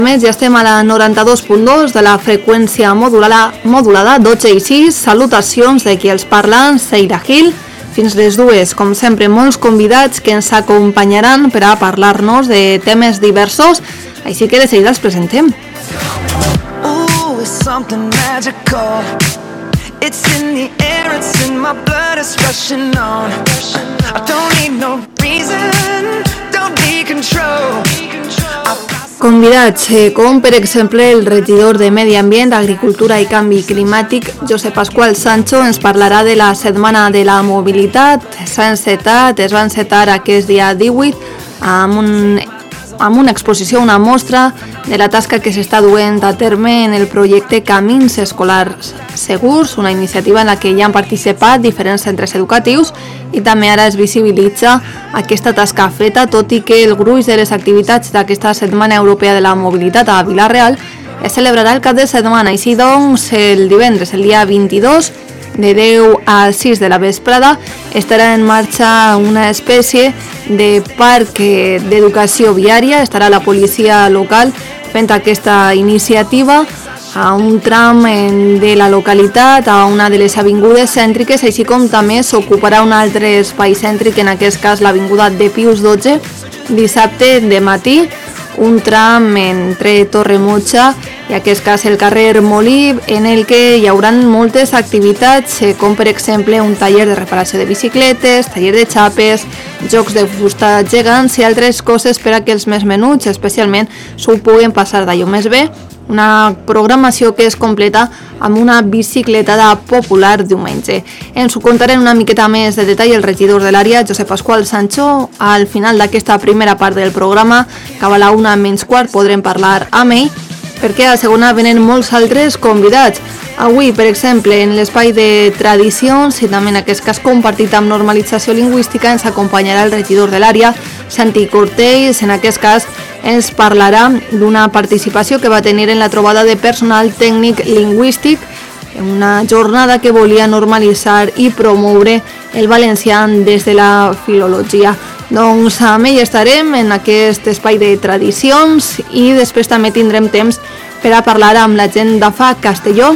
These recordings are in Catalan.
A més, ja estem a la 92.2 de la freqüència modulada 12 i 6. Salutacions de qui els parla, Seira Gil. Fins les 2, com sempre, molts convidats que ens acompanyaran per a parlar-nos de temes diversos. Així que de seguida els presentem. It's in the air, it's in my blood, it's rushing on. I don't need no reason, don't need control. Convidats com per exemple el regidor de Medi Ambient, Agricultura i Canvi Climàtic, Josep Pasqual Sancho, ens parlarà de la Setmana de la Mobilitat. Es va encetar aquest dia 18 amb una exposició, una mostra de la tasca que s'està duent a terme en el projecte Camins Escolars Segurs, una iniciativa en la que ja han participat diferents centres educatius i també ara es visibilitza aquesta tasca feta, tot i que el gruix de les activitats d'aquesta Setmana Europea de la Mobilitat a Vila-real es celebrarà el cap de setmana. Així doncs, el divendres, el dia 22, de 10 a 6 de la vesprada, estarà en marxa una espècie de parc d'educació viària. Estarà la policia local fent aquesta iniciativa a un tram de la localitat, a una de les avingudes cèntriques, així com també s'ocuparà un altre espai cèntric, en aquest cas l'avinguda de Pius XII, dissabte de matí, un tram entre Torremotxa i en aquest cas el carrer Molí, en el que hi haurà moltes activitats, com per exemple un taller de reparació de bicicletes, taller de xapes, jocs de fusta gegants i altres coses per a que els més menuts especialment s'ho puguen passar d'allò més bé. Una programació que es completa amb una bicicletada popular diumenge. Ens ho contarem una miqueta més de detall el regidor de l'àrea, Josep Pasqual Sancho. Al final d'aquesta primera part del programa, cap a la 1:15, podrem parlar amb ell, perquè a la segona venen molts altres convidats. Avui, per exemple, en l'espai de tradicions i també en aquest cas compartit amb normalització lingüística, ens acompanyarà el regidor de l'àrea, Santi Cortells. En aquest cas ens parlarà d'una participació que va tenir en la trobada de personal tècnic lingüístic, una jornada que volia normalitzar i promoure el valencià des de la filologia. Doncs amb ell estarem en aquest espai de tradicions i després també tindrem temps per a parlar amb la gent d'AFA Castelló.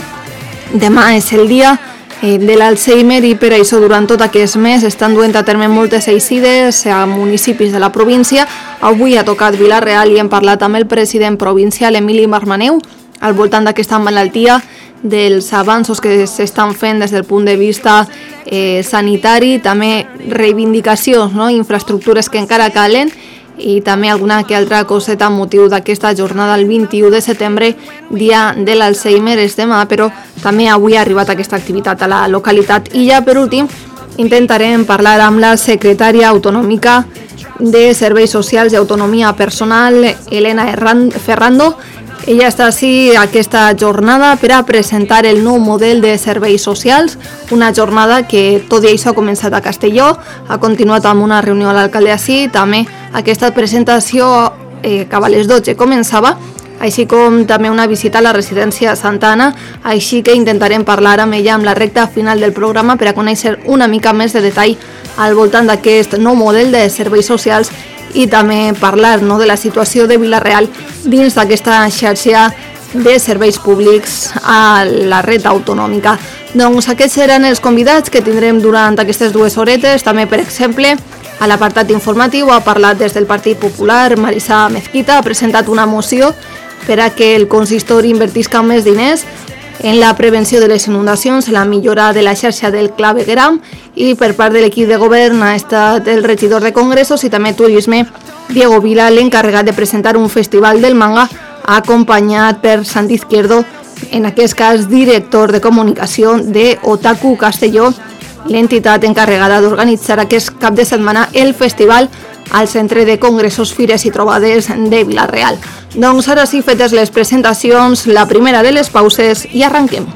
Demà és el dia de l'Alzheimer i per això durant tot aquest mes estan duent a terme moltes eixides a municipis de la província. Avui ha tocat Vila-real i hem parlat amb el president provincial Emili Marmaneu al voltant d'aquesta malaltia, dels avanços que s'estan fent des del punt de vista sanitari, també reivindicacions, infraestructures que encara calen i també alguna que altra coseta amb motiu d'aquesta jornada el 21 de setembre, dia de l'Alzheimer, és demà, però també avui ha arribat aquesta activitat a la localitat. I ja per últim intentarem parlar amb la secretària autonòmica de Serveis Socials i Autonomia Personal, Elena Ferrando. Ella està així aquesta jornada per a presentar el nou model de serveis socials, una jornada que tot i això ha començat a Castelló, ha continuat amb una reunió a l'alcalde així, també aquesta presentació cap a les 12 començava, així com també una visita a la residència Santa Anna, així que intentarem parlar amb ella amb la recta final del programa per a conèixer una mica més de detall al voltant d'aquest nou model de serveis socials i també parlar de la situació de Vila-real dins d'aquesta xarxa de serveis públics a la red autonòmica. Doncs aquests seran els convidats que tindrem durant aquestes 2 horetes. També, per exemple, a l'apartat informatiu ha parlat des del Partit Popular, Marisa Mezquita ha presentat una moció per a que el consistori invertisca més diners en la prevenció de les inundacions, en la millora de la xarxa del clavegueram, i per part de l'equip de govern ha estat el regidor de Congressos i també Turisme, Diego Vila, l'encarregat de presentar un festival del manga, acompanyat per Santi Izquierdo, en aquest cas director de comunicació de Otaku Castelló, l'entitat encarregada d'organitzar aquest cap de setmana el festival al Centre de Congressos, Fires i Trobades de Vila-real. Doncs ara sí, fetes les presentacions, la primera de les pauses i arranquem.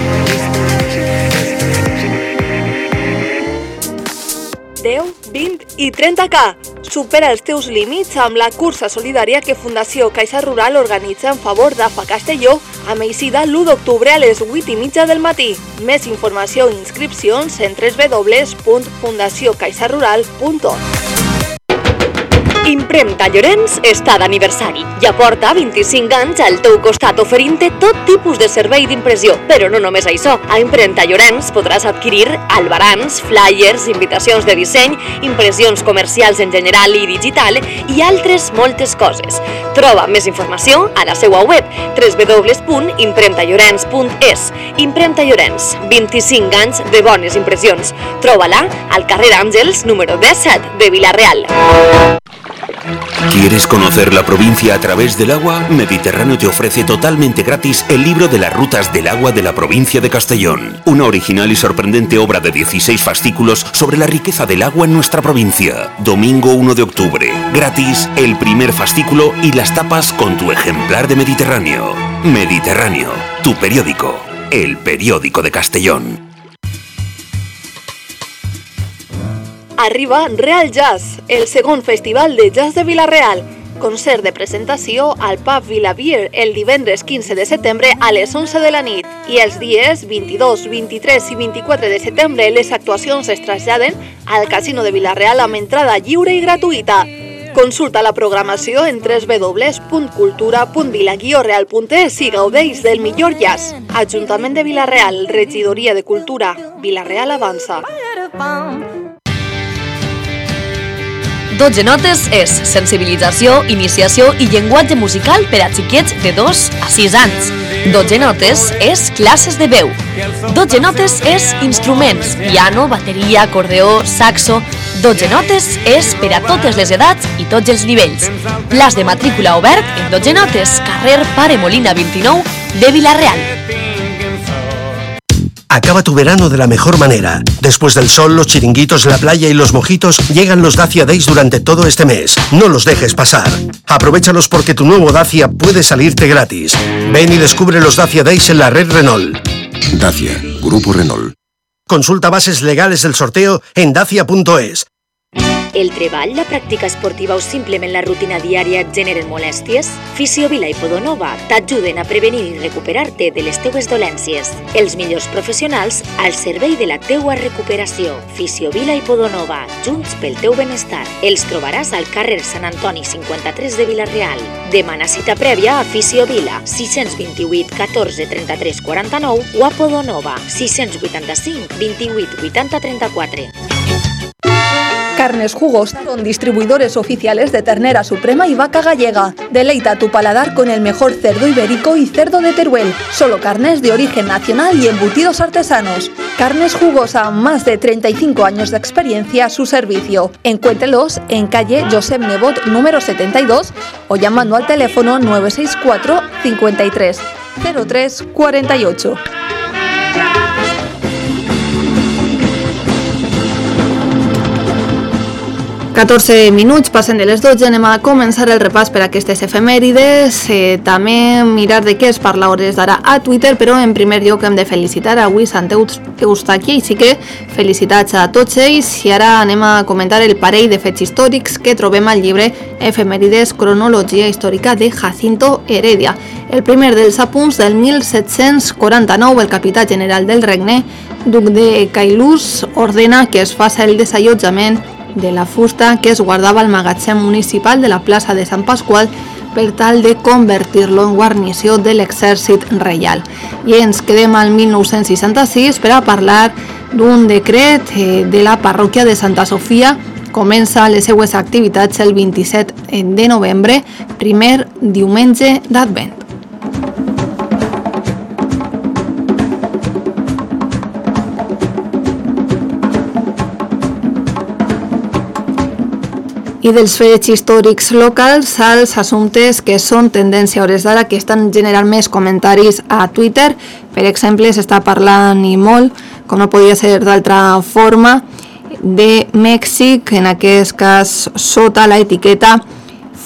Déu, 20 i 30K. Supera els teus límits amb la cursa solidària que Fundació Caixa Rural organitza en favor d'AFA Castelló amb eixida l'1 d'octubre a les 8:30 del matí. Més informació i inscripcions en www.fundaciocaixarural.org. Impremta Llorenç està d'aniversari i aporta 25 anys al teu costat oferint-te tot tipus de servei d'impressió. Però no només això, a Impremta Llorenç podràs adquirir albarans, flyers, invitacions de disseny, impressions comercials en general i digital i altres moltes coses. Troba més informació a la seva web www.impremtallorens.es. Impremta Llorenç, 25 anys de bones impressions. Troba-la al carrer Àngels, número 17 de Vila-real. ¿Quieres conocer la provincia a través del agua? Mediterráneo te ofrece totalmente gratis el libro de las rutas del agua de la provincia de Castellón. Una original y sorprendente obra de 16 fascículos sobre la riqueza del agua en nuestra provincia. Domingo 1 de octubre. Gratis el primer fascículo y las tapas con tu ejemplar de Mediterráneo. Mediterráneo, tu periódico. El periódico de Castellón. Arriba Real Jazz, el segon festival de jazz de Vila-real. Concert de presentació al pub Vila Beer el divendres 15 de setembre a les 11 de la nit. I els dies 22, 23 i 24 de setembre les actuacions es traslladen al Casino de Vila-real amb entrada lliure i gratuïta. Consulta la programació en www.cultura.vila-real.es i gaudeix del millor jazz. Ajuntament de Vila-real, Regidoria de Cultura, Vila-real avança. 12 notes és sensibilització, iniciació i llenguatge musical per a xiquets de 2 a 6 anys. 12 notes és classes de veu. 12 notes és instruments, piano, bateria, acordeó, saxo. 12 notes és per a totes les edats i tots els nivells. Plaç de matrícula obert en 12 notes, carrer Pare Molina 29 de Vila-real. Acaba tu verano de la mejor manera. Después del sol, los chiringuitos, la playa y los mojitos, llegan los Dacia Days durante todo este mes. No los dejes pasar. Aprovéchalos porque tu nuevo Dacia puede salirte gratis. Ven y descubre los Dacia Days en la red Renault. Dacia, Grupo Renault. Consulta bases legales del sorteo en dacia.es. El treball, la pràctica esportiva o simplement la rutina diària et generen molèsties? Fisiovila i Podonova t'ajuden a prevenir i recuperar-te de les teues dolències. Els millors professionals al servei de la teua recuperació. Fisiovila i Podonova, junts pel teu benestar. Els trobaràs al carrer Sant Antoni 53 de Vila-real. Demana cita prèvia a Fisiovila 628 14 33 49 o a Podonova 685 28 80 34. Carnes Jugos son distribuidores oficiales de ternera suprema y vaca gallega. Deleita tu paladar con el mejor cerdo ibérico y cerdo de Teruel. Solo carnes de origen nacional y embutidos artesanos. Carnes Jugosa, más de 35 años de experiencia a su servicio. Encuéntrelos en calle Josep Nebot número 72 o llamando al teléfono 964 53 03 48. 14 minuts, passen de les 12, anem a començar el repàs per a aquestes efemèrides, també mirar de què es parla a hores d'ara a Twitter, però en primer lloc hem de felicitar avui Sant Eustaqui, així que felicitats a tots ells, i ara anem a comentar el parell de fets històrics que trobem al llibre Efemèrides, cronologia històrica de Jacinto Heredia. El primer dels apunts del 1749, el capità general del regne, duc de Cailús, ordena que es faça el desallotjament de la fusta que es guardava al magatzem municipal de la plaça de Sant Pasqual per tal de convertir-lo en guarnició de l'exèrcit reial. I ens quedem al 1966 per a parlar d'un decret de la parròquia de Santa Sofia. Comença les seues activitats el 27 de novembre, primer diumenge d'Advent. I dels fets històrics locals als assumptes que són tendència a hores d'ara, que estan generant més comentaris a Twitter. Per exemple, s'està parlant i molt, com no podia ser d'altra forma, de Mèxic, en aquest cas sota la etiqueta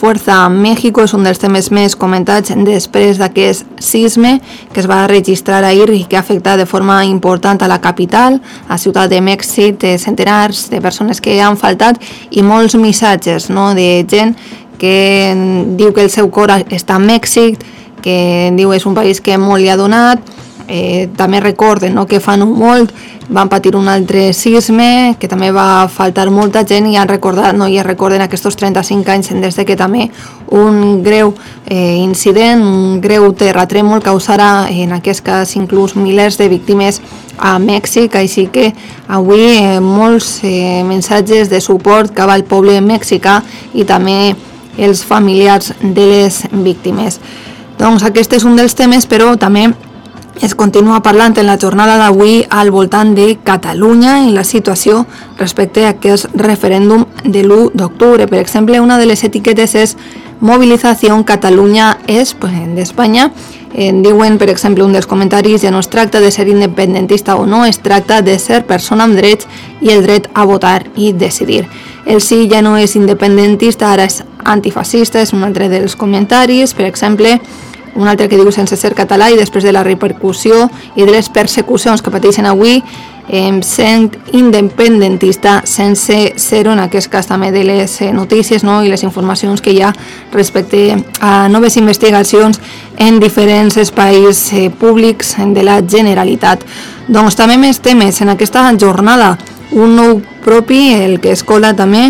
Fuerza México és un dels temes més comentats després d'aquest sisme que es va registrar ahir i que ha afectat de forma important a la capital, a Ciutat de Mèxic, centenars de persones que han faltat i molts missatges, no?, de gent que diu que el seu cor està a Mèxic, que diu és un país que molt li ha donat. També recorden, no?, que fa no molt van patir un altre sisme, que també va faltar molta gent i han recordat, no?, i recorden aquests 35 anys des de que també un greu incident, un greu terratrèmol causarà en aquest cas inclús milers de víctimes a Mèxic, així que avui molts missatges de suport cap al poble mexicà i també els familiars de les víctimes. Doncs aquest és un dels temes, però també es continua parlant en la jornada d'avui al voltant de Catalunya i la situació respecte a aquest referèndum de l'1 d'octubre. Per exemple, una de les etiquetes és Movilizació Catalunya és d'Espanya. Diuen, per exemple, un dels comentaris, ja no es tracta de ser independentista o no, es tracta de ser persona amb drets i el dret a votar i decidir. El sí ja no és independentista, ara és antifascista, és un altre dels comentaris. Per exemple, un altre que diu sense ser català i després de la repercussió i de les persecucions que pateixen avui sent independentista sense ser-ho, en aquest cas també de les notícies, no?, i les informacions que hi ha respecte a noves investigacions en diferents espais públics de la Generalitat. Doncs també més temes en aquesta jornada, un nou propi, el que es cola també,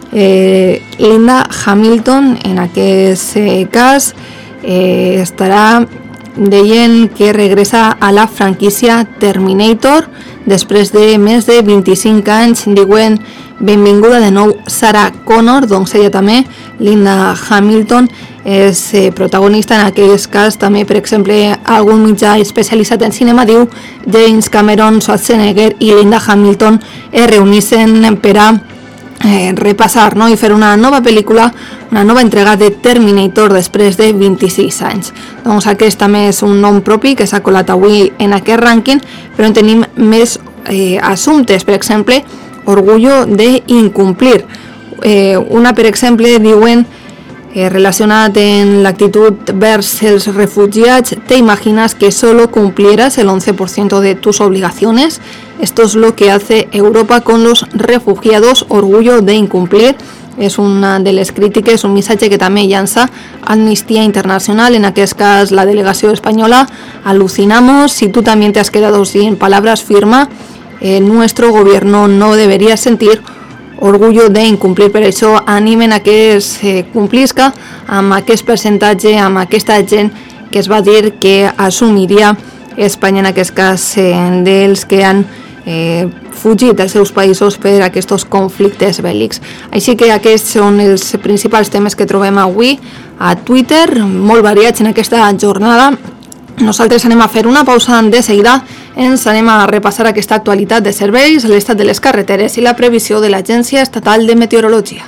Linda Hamilton, en aquest cas estarà deien que regressa a la franquícia Terminator després de més de 25 anys. Diuen benvinguda de nou Sarah Connor, doncs ella també, Linda Hamilton, és protagonista en aquest cas també, per exemple, algun mitjà especialitzat en cinema diu James Cameron, Schwarzenegger i Linda Hamilton es reunissen per a repassar, no?, i fer una nova pel·lícula, una nova entrega de Terminator després de 26 anys. Doncs aquest també és un nom propi que s'ha colat avui en aquest rànquing, però en tenim més assumptes, per exemple, Orgullo de incumplir. Una, per exemple, diuen relacionat en l'actitud vers els refugiats, ¿te imaginas que solo cumplieras el 11% de tus obligaciones? Esto es lo que hace Europa con los refugiados, orgullo de incumplir. És una de les crítiques, un missatge que també llança Amnistía Internacional, en aquest cas la delegació espanyola. Alucinamos, si tú también te has quedado sin palabras, firma, nuestro gobierno no debería sentir orgullo de incumplir. Per això animen a que es complisca amb aquest percentatge, amb aquesta gent que es va dir que assumiria Espanya, en aquest cas dels que han fugit dels seus països per aquests conflictes bèl·lics. Així que aquests són els principals temes que trobem avui a Twitter, molt variats en aquesta jornada. Nosaltres anem a fer una pausa, de seguida ens anem a repassar aquesta actualitat de serveis, l'estat de les carreteres i la previsió de l'Agència Estatal de Meteorologia.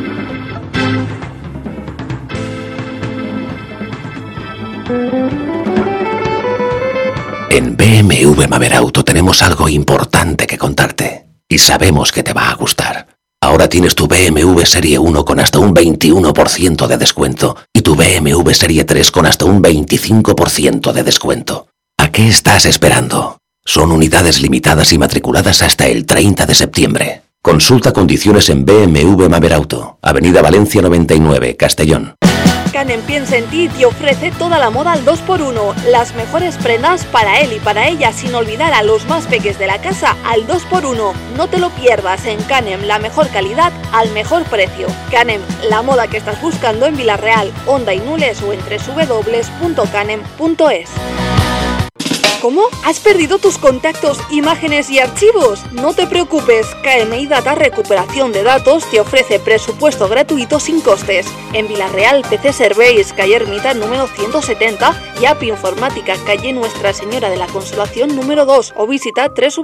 En BMW Mavera Auto tenemos algo importante que contarte y sabemos que te va a gustar. Ahora tienes tu BMW Serie 1 con hasta un 21% de descuento y tu BMW Serie 3 con hasta un 25% de descuento. ¿A qué estás esperando? Son unidades limitadas y matriculadas hasta el 30 de septiembre. Consulta condiciones en BMW Mavera Auto, Avenida Valencia 99, Castellón. Canem piensa en ti y te ofrece toda la moda al 2x1. Las mejores prendas para él y para ella, sin olvidar a los más peques de la casa, al 2x1. No te lo pierdas. En Canem, la mejor calidad al mejor precio. Canem, la moda que estás buscando en Vila-real, Onda y Nules o en www.canem.es. ¿Cómo? ¿Has perdido tus contactos, imágenes y archivos? No te preocupes, KMI Data Recuperación de Datos te ofrece presupuesto gratuito sin costes. En Vila-real, PC Serveis, calle Ermita número 170 y API Informática, calle Nuestra Señora de la Consolación número 2 o visita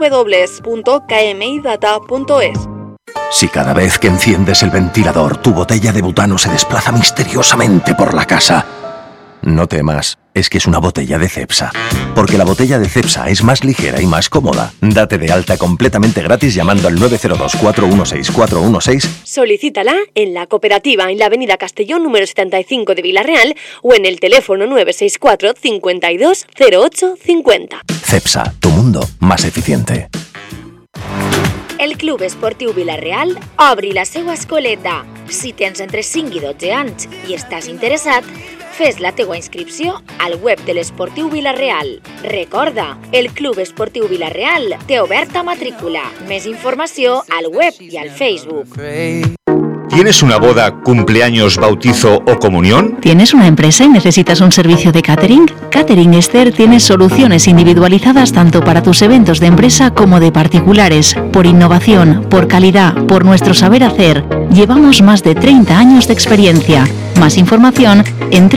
www.kmidata.es. Si cada vez que enciendes el ventilador tu botella de butano se desplaza misteriosamente por la casa, no temas. es que es una botella de Cepsa. Porque la botella de Cepsa es más ligera y más cómoda. Date de alta completamente gratis llamando al 902-416-416. Solicítala en la cooperativa en la avenida Castellón número 75 de Vila-real o en el teléfono 964 52 08 50. Cepsa, tu mundo más eficiente. El Club Esportiu Vila-real obri la seva escoleta. Si tens entre 5 i 12 anys i estàs interessat, fes la teua inscripció al web de l'Esportiu Vila-real. Recorda, el Club Esportiu Vila-real té oberta matrícula. Més informació al web i al Facebook. ¿Tienes una boda, cumpleaños, bautizo o comunión? ¿Tienes una empresa y necesitas un servicio de catering? Catering Esther tiene soluciones individualizadas tanto para tus eventos de empresa como de particulares. Por innovación, por calidad, por nuestro saber hacer. Llevamos más de 30 años de experiencia. Más información en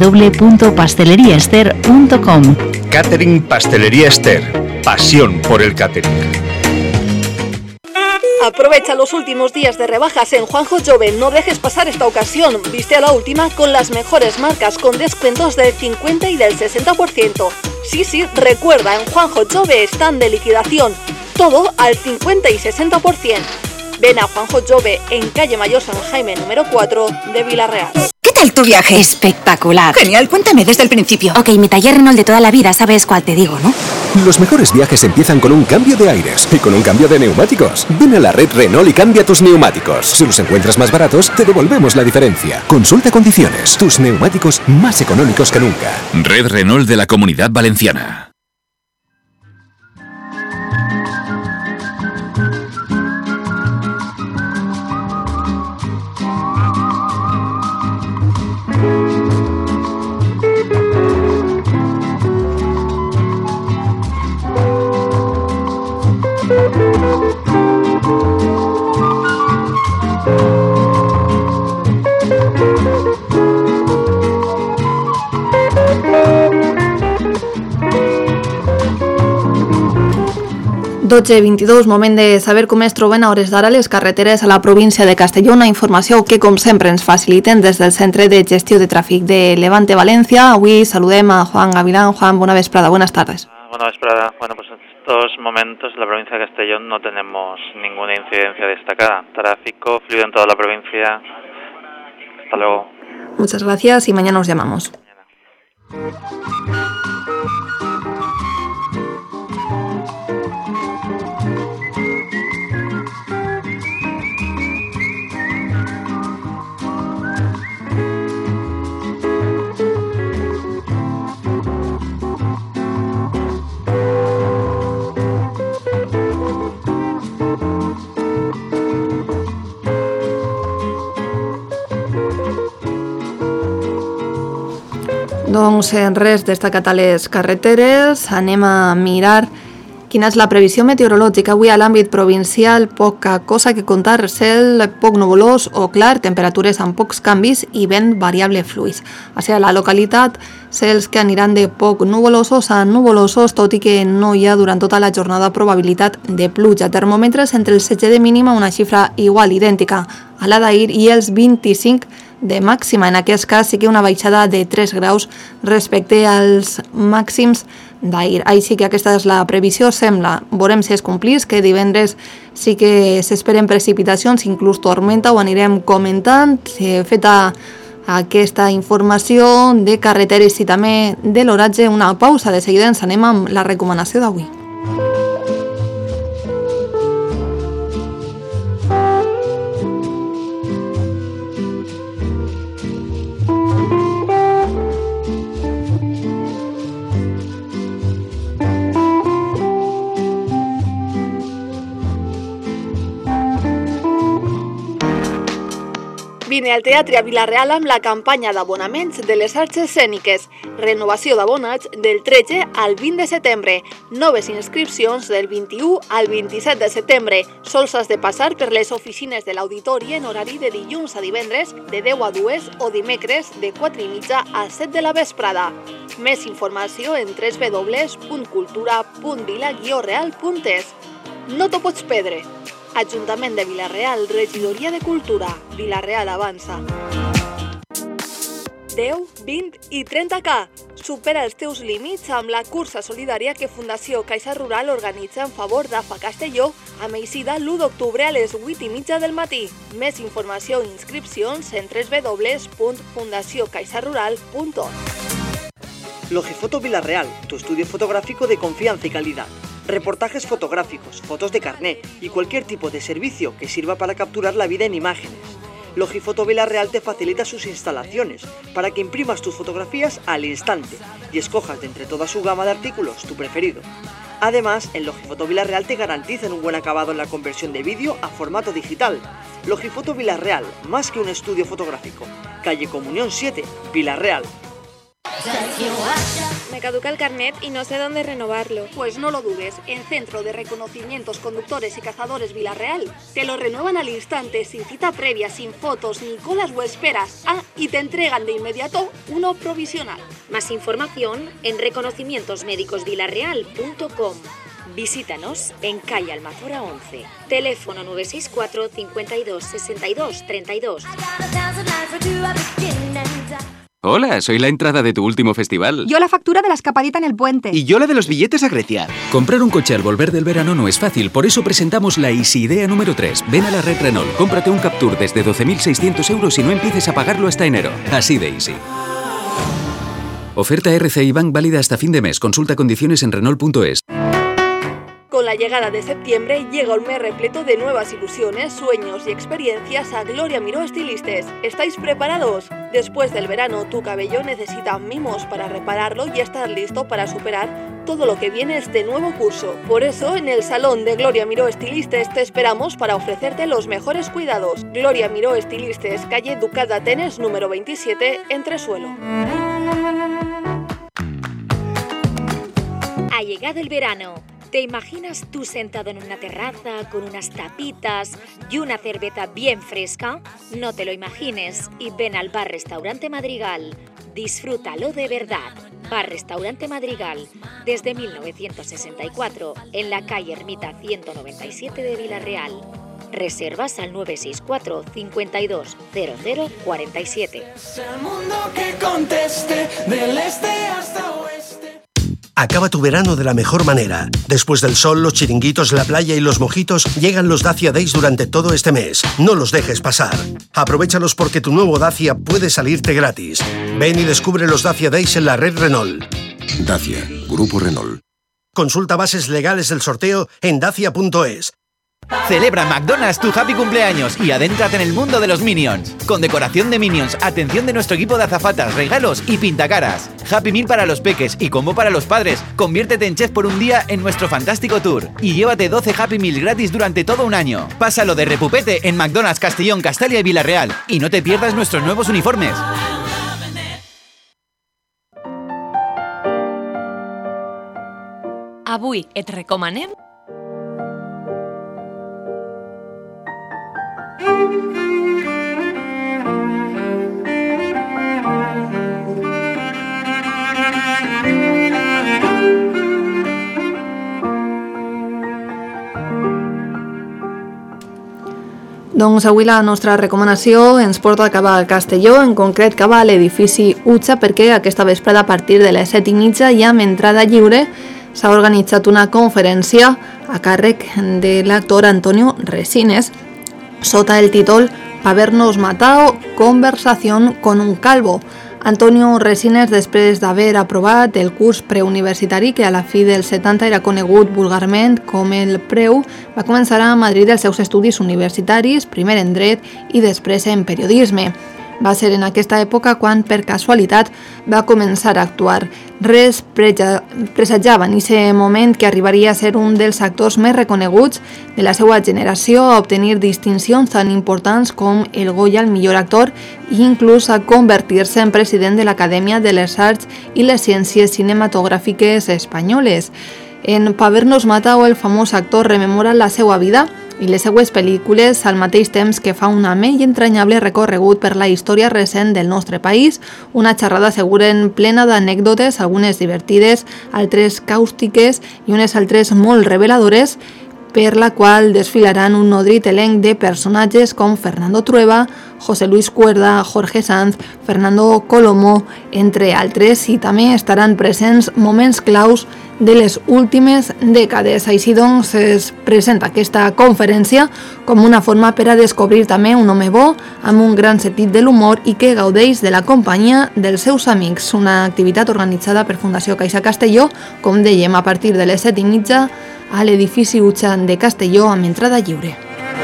www.pasteleriaester.com. Catering Pastelería Esther. Pasión por el catering. Aprovecha los últimos días de rebajas en Juanjo Jove. No dejes pasar esta ocasión. Viste a la última con las mejores marcas con descuentos del 50 y del 60%. Sí, recuerda, en Juanjo Jove están de liquidación. Todo al 50 y 60%. Ven a Juanjo Jove en calle Mayor San Jaime número 4 de Vila-real. ¿Qué tal tu viaje? Espectacular. Genial, cuéntame desde el principio. Ok, mi taller Renault de toda la vida, sabes cuál te digo, ¿no? Los mejores viajes empiezan con un cambio de aires y con un cambio de neumáticos. Ven a la red Renault y cambia tus neumáticos. Si los encuentras más baratos, te devolvemos la diferencia. Consulta condiciones. Tus neumáticos más económicos que nunca. Red Renault de la Comunidad Valenciana. Dotze 22, moment de saber com es troben a hores d'ara les carreteres a la província de Castelló, una informació que com sempre ens faciliten des del Centre de Gestió de Tràfic de Levante Valencia. Avui saludem a Juan Gavilán. Juan, buena vesprada, buenas tardes. Buena vesprada. Bueno, pues en estos momentos en la provincia de Castellón no tenemos ninguna incidencia destacada. Tráfico fluido en toda la provincia. Hasta luego. Muchas gracias y mañana os llamamos. Doncs res, destacat a les carreteres, anem a mirar quina és la previsió meteorològica. Avui a l'àmbit provincial poca cosa que contar, cel poc nuvolós o clar, temperatures amb pocs canvis i vent variable fluix. A ser a la localitat, cels que aniran de poc nuvolosos a nuvolosos, tot i que no hi ha durant tota la jornada probabilitat de pluja. Termòmetres entre el 16 de mínima, una xifra igual, idèntica a la d'ahir, i els 25 de màxima. En aquest cas sí que una baixada de 3 graus respecte als màxims d'ahir. Així que aquesta és la previsió, sembla. Veurem si es complís, que divendres sí que s'esperen precipitacions, inclús tormenta, ho anirem comentant. Feta aquesta informació de carreteres i també de l'oratge, una pausa. De seguida ens anem amb la recomanació d'avui. Vine al teatre a Vila-real amb la campanya d'abonaments de les arts escèniques. Renovació d'abonats del 13 al 20 de setembre. Noves inscripcions del 21 al 27 de setembre. Sols has de passar per les oficines de l'auditori en horari de dilluns a divendres de 10 a 2 o dimecres de 4:30 a 7 de la vesprada. Més informació en www.cultura.vila-real.es. No t'ho pots perdre. Ajuntament de Vila-real, Regidoria de Cultura. Vila-real avança. 10, 20 i 30K. Supera els teus límits amb la cursa solidària que Fundació Caixa Rural organitza en favor d'AFA Castelló amb eixida l'1 d'octubre a les 8:30 del matí. Més informació i inscripcions en www.fundaciocaixarural.org. Logifoto Vilarreal, tu estudio fotográfico de confianza y calidad. Reportajes fotográficos, fotos de carné y cualquier tipo de servicio que sirva para capturar la vida en imágenes. Logifoto Vilarreal te facilita sus instalaciones para que imprimas tus fotografías al instante y escojas de entre toda su gama de artículos tu preferido. Además, en Logifoto Vilarreal te garantizan un buen acabado en la conversión de vídeo a formato digital. Logifoto Vilarreal, más que un estudio fotográfico. Calle Comunión 7, Vilarreal. Me caduca el carnet y no sé dónde renovarlo. Pues no lo dudes, en Centro de Reconocimientos Conductores y Cazadores Vilarreal te lo renuevan al instante, sin cita previa, sin fotos, ni colas o esperas. Y te entregan de inmediato uno provisional. Más información en reconocimientosmédicosvilarreal.com. Visítanos en calle Almazora 11. Teléfono 964 52 62 32. Hola, soy la entrada de tu último festival. Yo la factura de la escapadita en el puente. Y yo la de los billetes a Grecia. Comprar un coche al volver del verano no es fácil, por eso presentamos la Easy Idea número 3. Ven a la red Renault, cómprate un Captur desde 12.600 euros y no empieces a pagarlo hasta enero. Así de easy. Oferta RCI Bank válida hasta fin de mes. Consulta condiciones en Renault.es. Con la llegada de septiembre llega un mes repleto de nuevas ilusiones, sueños y experiencias a Gloria Miró Estilistes. ¿Estáis preparados? Después del verano, tu cabello necesita mimos para repararlo y estar listo para superar todo lo que viene este nuevo curso. Por eso, en el salón de Gloria Miró Estilistes te esperamos para ofrecerte los mejores cuidados. Gloria Miró Estilistes, calle Ducat d'Atenes, número 27, Entresuelo. Ha llegado el verano. ¿Te imaginas tú sentado en una terraza con unas tapitas y una cerveza bien fresca? No te lo imagines y ven al Bar-Restaurante Madrigal. Disfrútalo de verdad. Bar-Restaurante Madrigal, desde 1964, en la calle Ermita 197 de Vilarreal. Reservas al 964 52 00 47. El mundo que conteste del este hasta oeste. Acaba tu verano de la mejor manera. Después del sol, los chiringuitos, la playa y los mojitos, llegan los Dacia Days durante todo este mes. No los dejes pasar. Aprovéchalos porque tu nuevo Dacia puede salirte gratis. Ven y descubre los Dacia Days en la red Renault. Dacia, Grupo Renault. Consulta bases legales del sorteo en dacia.es. Celebra McDonald's tu happy cumpleaños y adéntrate en el mundo de los Minions. Con decoración de Minions, atención de nuestro equipo de azafatas, regalos y pintacaras. Happy Meal para los peques y combo para los padres. Conviértete en chef por un día en nuestro fantástico tour. Y llévate 12 Happy Meal gratis durante todo un año. Pásalo de repupete en McDonald's Castellón, Castalia y Vilarreal. Y no te pierdas nuestros nuevos uniformes. Avui et recomanem Doncs avui la nostra recomanació ens porta cap a Castelló, en concret cap a l'edifici Utxa, perquè aquesta vesprada a partir de les 7:30 i amb entrada lliure s'ha organitzat una conferència a càrrec de l'actor Antonio Resines sota el títol Habernos matado, conversación con un calvo. Antonio Resines, després d'haver aprovat el curs preuniversitari que a la fi dels 70 era conegut vulgarment com el Preu, va començar a Madrid els seus estudis universitaris, primer en dret i després en periodisme. Va ser en aquesta època quan, per casualitat, va començar a actuar. Res presatjava en aquest moment que arribaria a ser un dels actors més reconeguts de la seva generació, a obtenir distincions tan importants com el Goya al millor actor i inclús a convertir-se en president de l'Acadèmia de les Arts i les Ciències Cinematogràfiques Espanyoles. En Habernos matado, el famós actor rememora la seva vida i les seues pel·lícules al mateix temps que fa un amè i entranyable recorregut per la història recent del nostre país, una xerrada asseguren plena d'anècdotes, algunes divertides, altres càustiques i unes altres molt reveladores, per la qual desfilaran un nodrit elenc de personatges com Fernando Trueba, José Luis Cuerda, Jorge Sanz, Fernando Colomo, entre altres, i també estaran presents moments claus de les últimes dècades. Així doncs es presenta aquesta conferència com una forma per a descobrir també un home bo amb un gran sentit de l'humor i que gaudeix de la companyia dels seus amics. Una activitat organitzada per Fundació Caixa Castelló, com dèiem, a partir de les 7:30 a l'edifici Utxan de Castelló amb entrada lliure.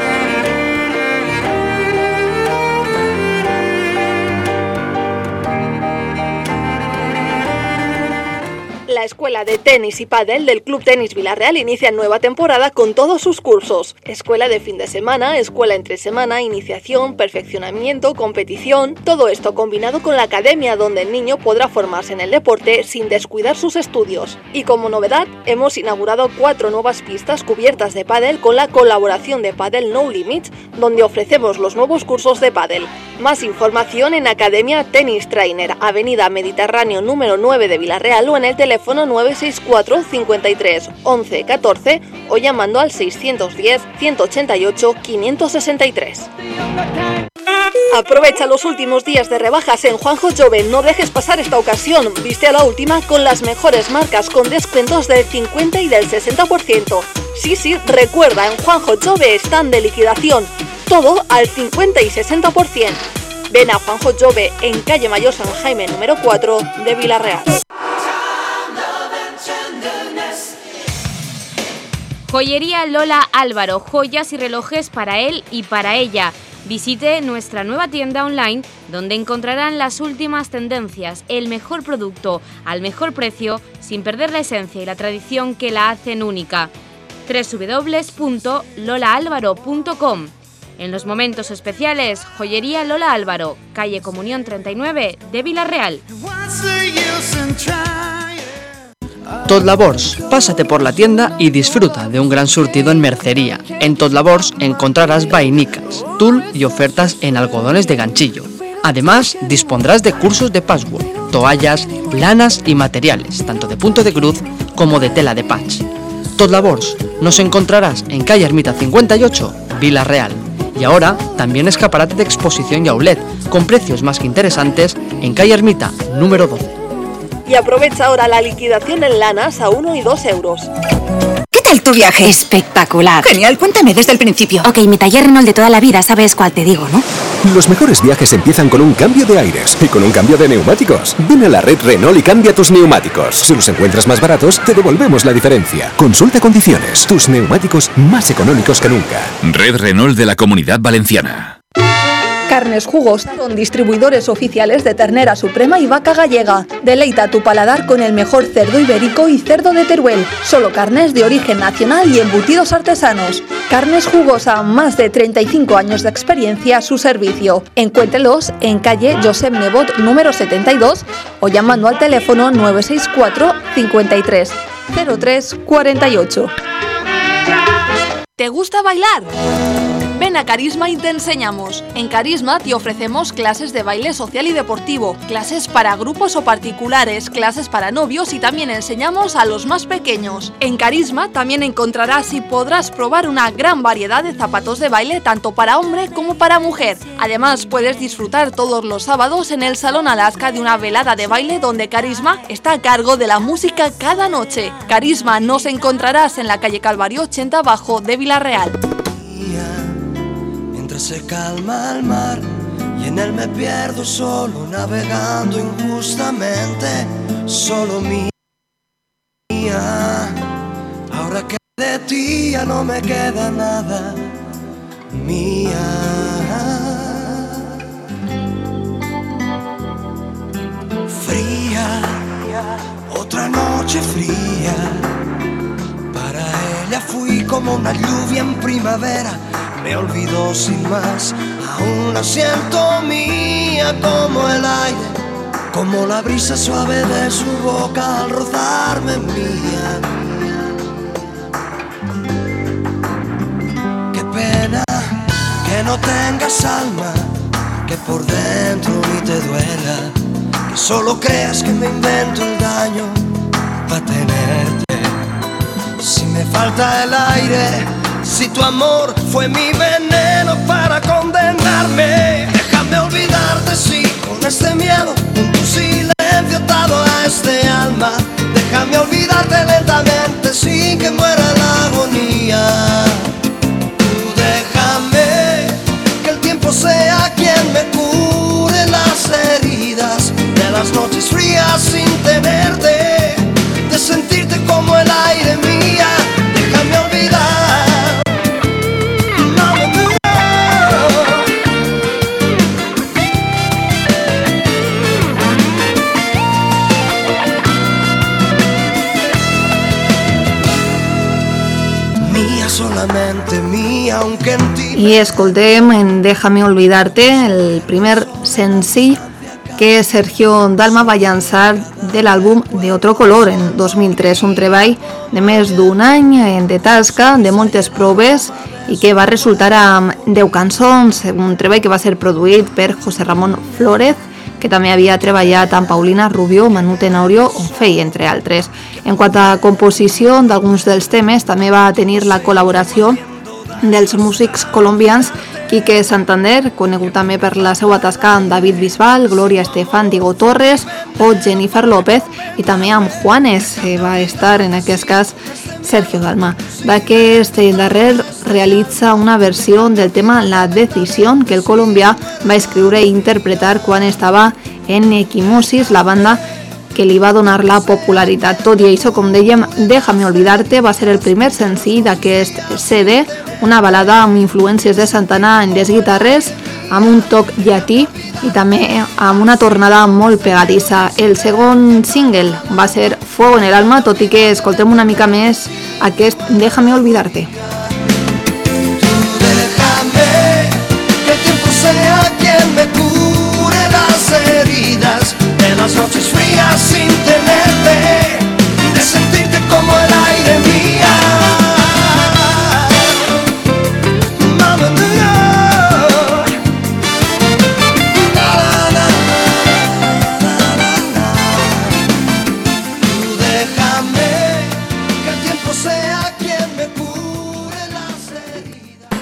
La Escuela de Tenis y Pádel del Club Tenis Villarreal inicia nueva temporada con todos sus cursos. Escuela de fin de semana, escuela entre semana, iniciación, perfeccionamiento, competición... Todo esto combinado con la academia donde el niño podrá formarse en el deporte sin descuidar sus estudios. Y como novedad, hemos inaugurado 4 nuevas pistas cubiertas de pádel con la colaboración de Padel No Limits, donde ofrecemos los nuevos cursos de pádel. Más información en Academia Tennis Trainer, Avenida Mediterráneo número 9 de Villarreal o en el teléfono 964 53 11 14 o llamando al 610 188 563. Aprovecha los últimos días de rebajas en Juanjo Jove, no dejes pasar esta ocasión. Viste a la última con las mejores marcas con descuentos del 50 y del 60%. Sí, recuerda, en Juanjo Jove están de liquidación, todo al 50 y 60%. Ven a Juanjo Jove en calle Mayor San Jaime número 4 de Villarreal. Joyería Lola Álvaro, joyas y relojes para él y para ella. Visite nuestra nueva tienda online donde encontrarán las últimas tendencias, el mejor producto al mejor precio sin perder la esencia y la tradición que la hacen única. www.lolaalvaro.com. En los momentos especiales, Joyería Lola Álvaro, calle Comunión 39 de Villarreal. Tot Labors, pásate por la tienda y disfruta de un gran surtido en mercería. En Tot Labors encontrarás vainicas, tul y ofertas en algodones de ganchillo. Además, dispondrás de cursos de patchwork, toallas, lanas y materiales, tanto de punto de cruz como de tela de patch. Tot Labors, nos encontrarás en calle Ermita 58, Villarreal. Y ahora también escaparate de exposición y outlet, con precios más que interesantes en calle Ermita, número 12. Y aprovecha ahora la liquidación en lanas a 1 y 2 euros. ¿Qué tal tu viaje? Espectacular. Genial, cuéntame desde el principio. Ok, mi taller Renault de toda la vida, sabes cuál te digo, ¿no? Los mejores viajes empiezan con un cambio de aires y con un cambio de neumáticos. Ven a la red Renault y cambia tus neumáticos. Si los encuentras más baratos, te devolvemos la diferencia. Consulta condiciones. Tus neumáticos más económicos que nunca. Red Renault de la Comunidad Valenciana. Carnes Jugos son distribuidores oficiales de ternera suprema y vaca gallega. Deleita tu paladar con el mejor cerdo ibérico y cerdo de Teruel. Solo carnes de origen nacional y embutidos artesanos. Carnes Jugosa, más de 35 años de experiencia a su servicio. Encuéntrelos en calle Josep Nebot número 72 o llamando al teléfono 964 53 03 48. ¿Te gusta bailar? Ven a Carisma y te enseñamos. En Carisma te ofrecemos clases de baile social y deportivo, clases para grupos o particulares, clases para novios y también enseñamos a los más pequeños. En Carisma también encontrarás y podrás probar una gran variedad de zapatos de baile tanto para hombre como para mujer. Además puedes disfrutar todos los sábados en el Salón Alaska de una velada de baile donde Carisma está a cargo de la música cada noche. Carisma nos encontrarás en la calle Calvario 80 Bajo de Villarreal. Se calma el mar y en él me pierdo solo navegando injustamente, solo mía. Ahora que de ti ya no me queda nada, mía. Fría, otra noche fría. Para ella fui como una lluvia en primavera. Me olvidó sin más, aún la siento mía como el aire, como la brisa suave de su boca al rozarme mía. Qué pena que no tengas alma, que por dentro ni te duela, que solo creas que me invento el daño para tenerte. Si me falta el aire, si tu amor fue mi veneno para condenarme, Déjame olvidarte, sí, con este miedo, con tu silencio atado a este alma. Déjame olvidarte lentamente sin que muera la agonía. Tú déjame que el tiempo sea quien me cure las heridas de las noches frías sin tenerte, de sentirte como el aire mía. Déjame olvidar. No me muero. Mía, solamente mía, aunque en ti. I escoltem en Déjame Olvidarte, el primer senzill que Sergio Dalma va llançar de l'àlbum De Otro Color en 2003, un treball de més d'un any de tasca, de moltes proves i que va resultar amb 10 cançons, un treball que va ser produït per José Ramón Flórez, que també havia treballat amb Paulina Rubio, Manu Tenorio o Fey, entre altres. En quant a composició d'alguns dels temes, també va tenir la col·laboració dels músics colombians Quique Santander, conegut també per la seva tasca amb David Bisbal, Gloria Estefan, Diego Torres o Jennifer López, i també amb Juanes, que va estar en aquest cas Sergio Dalma. D'aquest darrer realitza una versió del tema La Decisión, que el colombià va escriure i interpretar quan estava en Equimosis, la banda que li va donar la popularitat. Tot i això, com dèiem, Déjame Olvidarte va ser el primer senzill d'aquest CD, una balada amb influències de Santana en les guitarres, amb un toc llatí i també amb una tornada molt pegadissa. El segon single va ser Fuego en el alma, tot i que escoltem una mica més aquest Déjame Olvidarte. Que el tiempo sea quien me cure las heridas de las noches frías sin tenerte, de sentirte como el aire mía. Mamma mía. Na, na, na. Tú déjame que el tiempo sea quien me cure las heridas.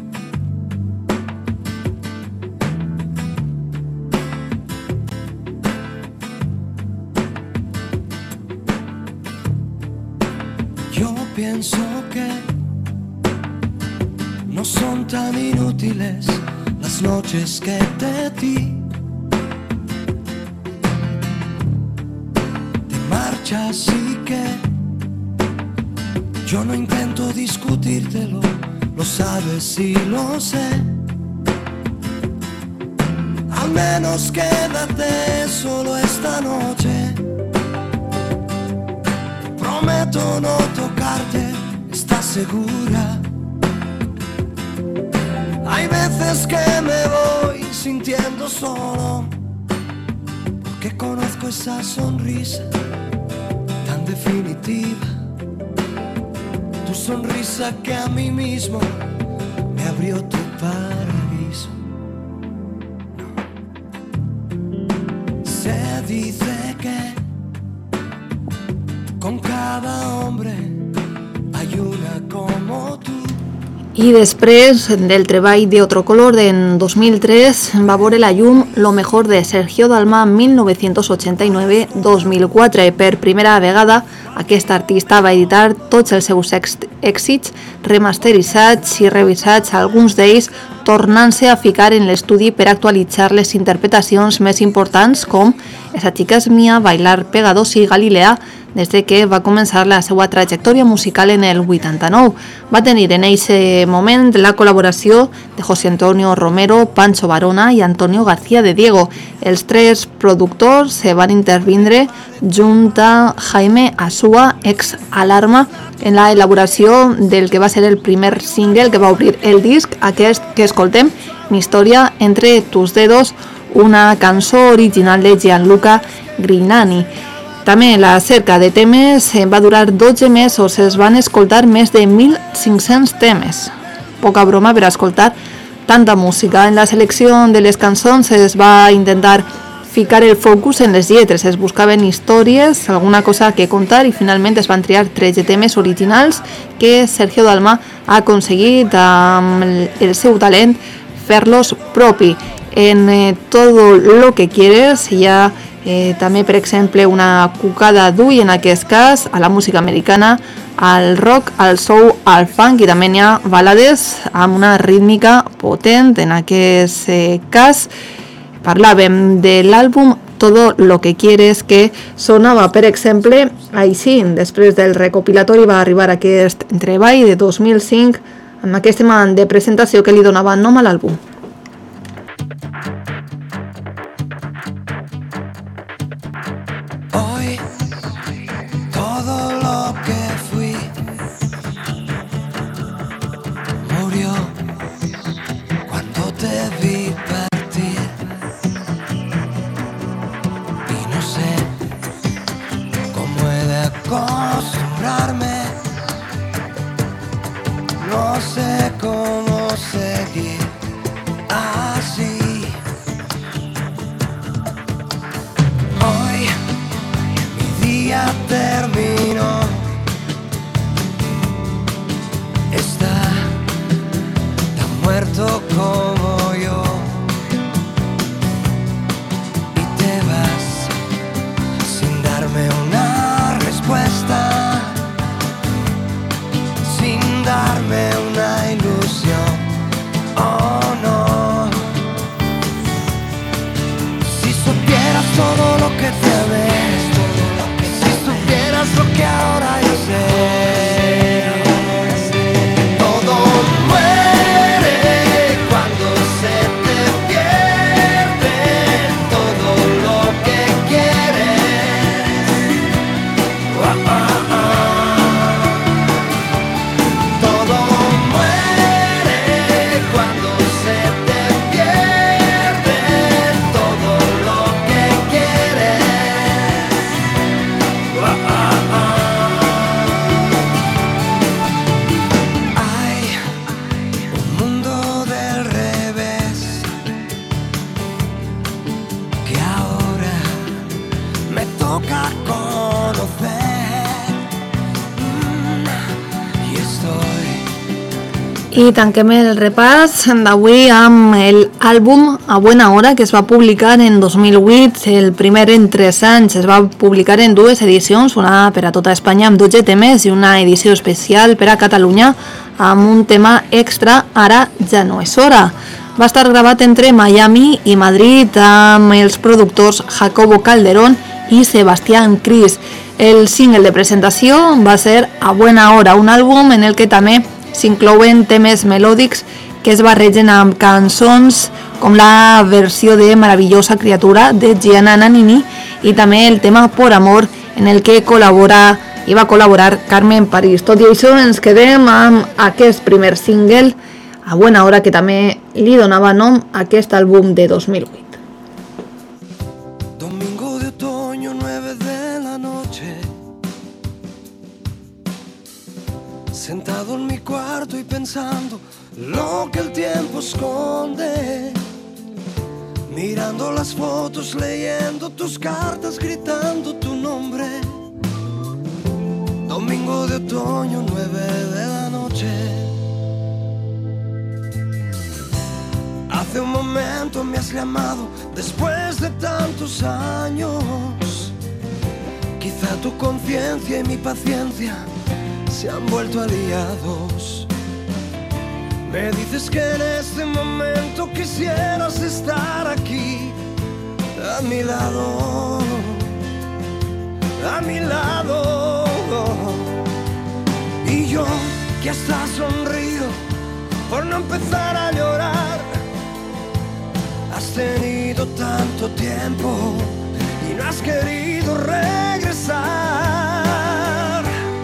Yo pienso que no son tan inútiles las noches que te di. Te marchas y que yo no intento discutírtelo, lo sabes y lo sé. Al menos quédate solo esta noche. Prometo no tocarte, ¿estás segura? Hay veces que me voy sintiendo solo, porque conozco esa sonrisa tan definitiva, tu sonrisa que a mí mismo me abrió tu paraíso. Se dice que con cada hombre hay una como tú. I després del treball de Otro Color en 2003 va veure la llum Lo mejor de Sergio Dalma 1989-2004 i per primera vegada aquest artista va editar tots els seus èxits remasteritzats i revisats, alguns d'ells tornant-se a ficar en l'estudi per actualitzar les interpretacions més importants com Esa chica es mía, Bailar pegados i Galilea, des que va començar la seva trajectòria musical en el 89. Va tenir en aquest moment la col·laboració de José Antonio Romero, Pancho Varona i Antonio García de Diego. Els tres productors se van intervindre junt a Jaime Asúa, ex Alarma, en la elaboració del que va ser el primer single que va obrir el disc, aquest que escoltem, Mi historia entre tus dedos, una cançó original de Gianluca Grignani. També la cerca de temes va durar 12 mesos, es van escoltar més de 1.500 temes. Poca broma per escoltar tanta música. En la selecció de les cançons es va intentar ficar el focus en les lletres, es buscaven històries, alguna cosa que contar i finalment es van triar 13 temes originals que Sergio Dalma ha aconseguit amb el seu talent fer-los propi. en Todo lo que quieres. Hi ha també, per exemple, una cucada d'ull, en aquest cas, a la música americana, al rock, al soul, al funk, i també n'hi ha balades amb una rítmica potent. En aquest cas parlàvem de l'àlbum Todo lo que quieres, que sonava, per exemple, així. Després del recopilatori va arribar aquest treball de 2005 amb aquest tema de presentació que li donava nom a l'àlbum. Hoy todo lo que fui murió cuando te vi partir. Y no sé cómo he de acostumbrarme, no sé cómo seguir así. Hoy mi día terminó, está tan muerto como yo. Y te vas sin darme una respuesta, sin darme una ilusión. Oh no, si supieras todo lo que te amé, si supieras lo que ahora yo sé. Todo muere cuando se te pierde todo lo que quieres. Todo muere cuando se te pierde todo lo que quieres. Hay un mundo del revés que ahora me toca conocer. Y estoy I tanquem el repàs d'avui amb l'àlbum A Buena Hora, que es va publicar en 2008. El primer en 3 anys es va publicar en 2 edicions, una per a tota Espanya amb 12 temes i una edició especial per a Catalunya amb un tema extra, Ara ja no és hora. Va estar gravat entre Miami i Madrid amb els productors Jacobo Calderón i Sebastián Cris. El single de presentació va ser A Buena Hora, un àlbum en el que també s'inclouen temes melòdics que es barregen amb cançons com la versió de Maravillosa Criatura de Gianna Nannini i també el tema Por Amor, en el que va col·laborar Carmen París. Tot i això ens quedem amb aquest primer single, A Buena Hora, que també li donava nom a aquest àlbum de 2008. domingo de otoño, 9 de la noche, sentado en mi cuarto y pensando lo que el tiempo esconde, mirando las fotos, leyendo tus cartas, gritando tu nombre. Domingo de otoño, 9 de la noche. Hace un momento me has llamado después de tantos años. Quizá tu conciencia y mi paciencia se han vuelto aliados. Me dices que en este momento quisieras estar aquí, a mi lado, a mi lado. Y yo que hasta sonrío por no empezar a llorar. Has tenido tanto tiempo y no has querido regresar.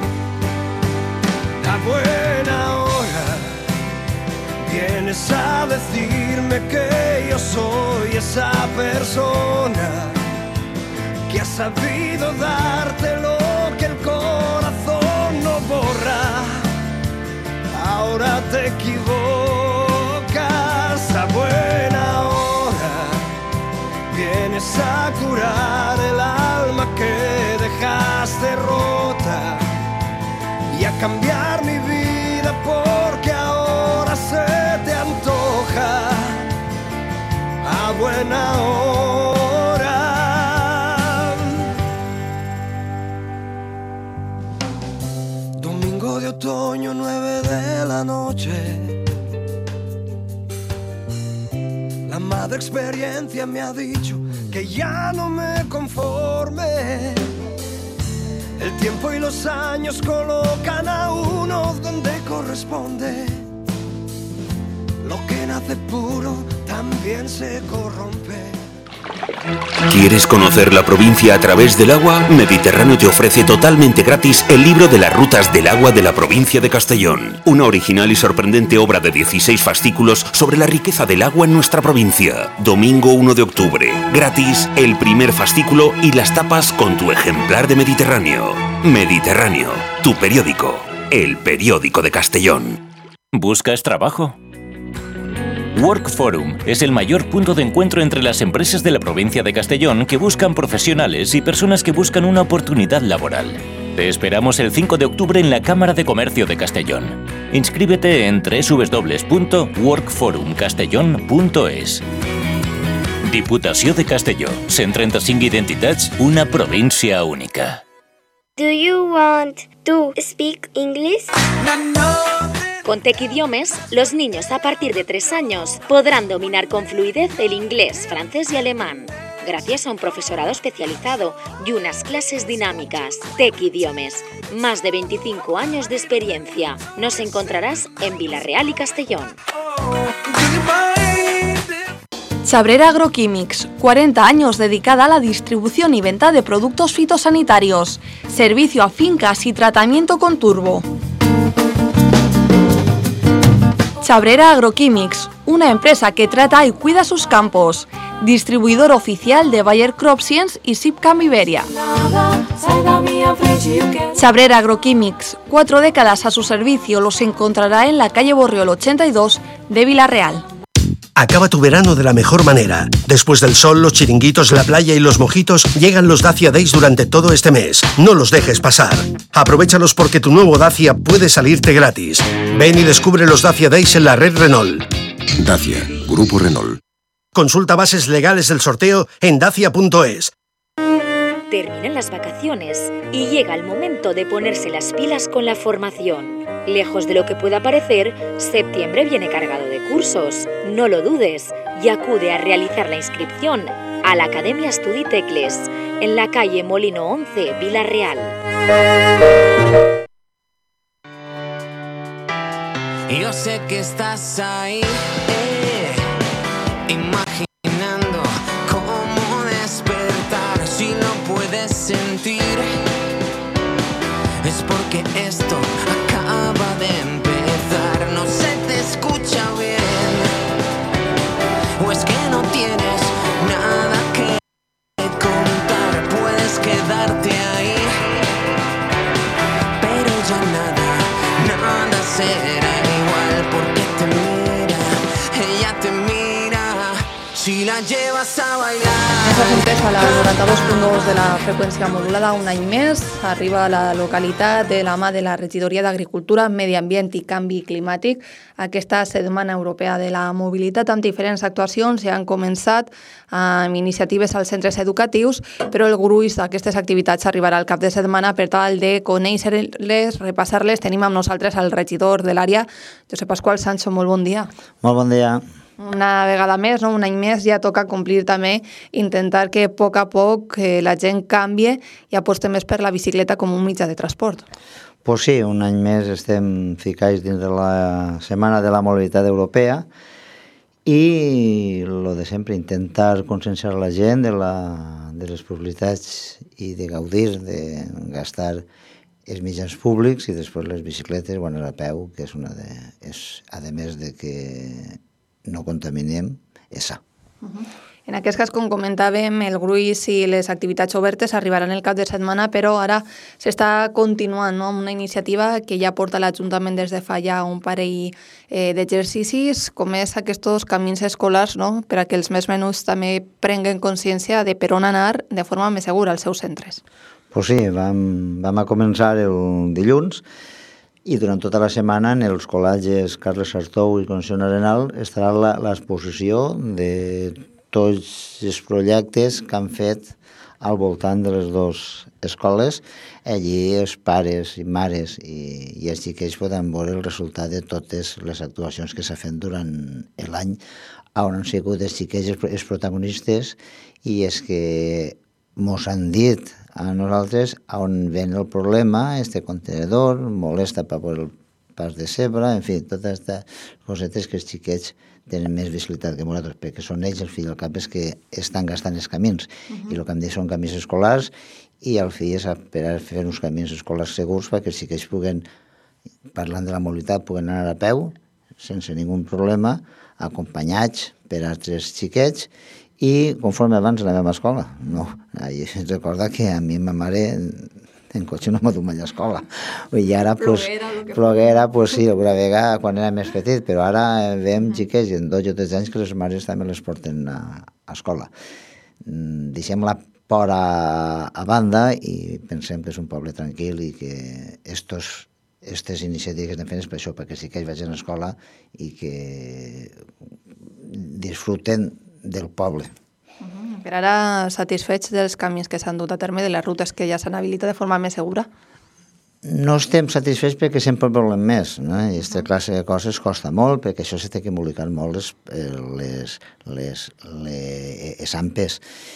A buena hora vienes a decirme que yo soy esa persona que ha sabido darte lo que el corazón no borra. Ahora te equivocas. A buena hora vienes a curar el alma que dejaste rota y a cambiar mi vida porque ahora se te antoja. A otoño, 9 de la noche. La madre experiencia me ha dicho que ya no me conforme. El tiempo y los años colocan a uno donde corresponde. Lo que nace puro también se corrompe. ¿Quieres conocer la provincia a través del agua? Mediterráneo te ofrece totalmente gratis el libro de las rutas del agua de la provincia de Castellón. Una original y sorprendente obra de 16 fascículos sobre la riqueza del agua en nuestra provincia. Domingo 1 de octubre. Gratis el primer fascículo y las tapas con tu ejemplar de Mediterráneo. Mediterráneo, tu periódico. El periódico de Castellón. ¿Buscas trabajo? Work Forum es el mayor punto de encuentro entre las empresas de la provincia de Castellón que buscan profesionales y personas que buscan una oportunidad laboral. Te esperamos el 5 de octubre en la Cámara de Comercio de Castellón. Inscríbete en www.workforumcastellón.es. Diputació de Castelló. 135 identitats, una província única. Do you want to speak English? Con Tec Idiomes, los niños a partir de 3 años podrán dominar con fluidez el inglés, francés y alemán, gracias a un profesorado especializado y unas clases dinámicas. Tec Idiomes, más de 25 años de experiencia. Nos encontrarás en Vila-real y Castellón. Chabrera Agroquímics, 40 años dedicada a la distribución y venta de productos fitosanitarios, servicio a fincas y tratamiento con turbo. Chabrera Agroquímics, una empresa que trata y cuida sus campos, distribuidor oficial de Bayer CropScience y Sipcam Iberia. Chabrera Agroquímics, 4 décadas a su servicio, los encontrará en la calle Borriol 82 de Vila-real. Acaba tu verano de la mejor manera. Después del sol, los chiringuitos, la playa y los mojitos, llegan los Dacia Days durante todo este mes. No los dejes pasar. Aprovéchalos porque tu nuevo Dacia puede salirte gratis. Ven y descubre los Dacia Days en la red Renault. Dacia, Grupo Renault. Consulta bases legales del sorteo en dacia.es. Terminan las vacaciones y llega el momento de ponerse las pilas con la formación. Lejos de lo que pueda parecer, septiembre viene cargado de cursos. No lo dudes y acude a realizar la inscripción a la Academia Estudi Tecles, en la calle Molino 11, Vila-real. Yo sé que estás ahí, imaginando cómo despertar. Si no puedes sentir, es porque esto acaba de empezar. No se te escucha bien, o es que no tienes nada que contar. Puedes quedarte ahí, pero ya nada será igual, porque te mira, ella te mira, si la llevas a bailar. Nosaltres a la 92.2 de la freqüència modulada, un any més, arriba a la localitat de la mà de la Regidoria d'Agricultura, Medi Ambient i Canvi Climàtic. Aquesta Setmana Europea de la Mobilitat, amb diferents actuacions, ja han començat amb iniciatives als centres educatius, però el gruix d'aquestes activitats arribarà al cap de setmana. Per tal de conèixer-les, repassar-les, tenim amb nosaltres el regidor de l'àrea, Josep Pasqual Sancho. Molt bon dia. Molt bon dia. Una vegada més, un any més, ja toca complir també, intentar que a poc la gent canvie i aposti més per la bicicleta com un mitjà de transport. Pues sí, un any més estem ficats dins de la Setmana de la Mobilitat Europea i lo de sempre, intentar conscienciar la gent de les possibilitats i de gaudir, de gastar els mitjans públics i després les bicicletes, bueno, a peu, que és una de... a més de que no contaminem, és sa. En aquest cas, com comentàvem, el gruix i les activitats obertes arribaran el cap de setmana, però ara s'està continuant amb una iniciativa que ja porta l'Ajuntament des de fa ja un parell d'exercicis, com és aquests camins escolars, per a que els més menuts també prenguen consciència de per on anar de forma més segura als seus centres. Pues sí, vam a començar el dilluns, i durant tota la setmana en els col·legis Carles Sartou i Concepció Arenal estarà l'exposició de tots els projectes que han fet al voltant de les dues escoles. Allí els pares i mares i els xiquets poden veure el resultat de totes les actuacions que s'ha fet durant l'any, on han sigut els xiquets els protagonistes, i és que mos han dit a nosaltres on ven el problema, este contenedor, molesta per el pas de zebra, en fi, totes aquestes cosetes que els xiquets tenen més visibilitat que nosaltres, perquè són ells, el fill al cap, és que estan gastant els camins, i el que hem dit són camins escolars, i el fill és per a fer uns camins escolars segurs perquè els xiquets puguen, parlant de la mobilitat, puguen anar a peu, sense ningú problema, acompanyats per altres xiquets, i conforme abans a la meva escola. No, recorda que a mi ma mare en cotxe no m'ha dut mai a l'escola. I ara, ploguera, sí, alguna vegada quan era més petit, però ara veiem xiquets en 2 o 3 anys que les mares també les porten a escola. Deixem la por a banda i pensem que és un poble tranquil i que aquestes iniciatives que estem fent és per això, perquè sí que ells vagin a l'escola i que disfruten del poble. Per ara, satisfets dels canvis que s'han dut a terme, de les rutes que ja s'han habilitat de forma més segura? No estem satisfets perquè sempre volem més, no? I aquesta classe de coses costa molt, perquè això s'ha que embolicar molt les ampes.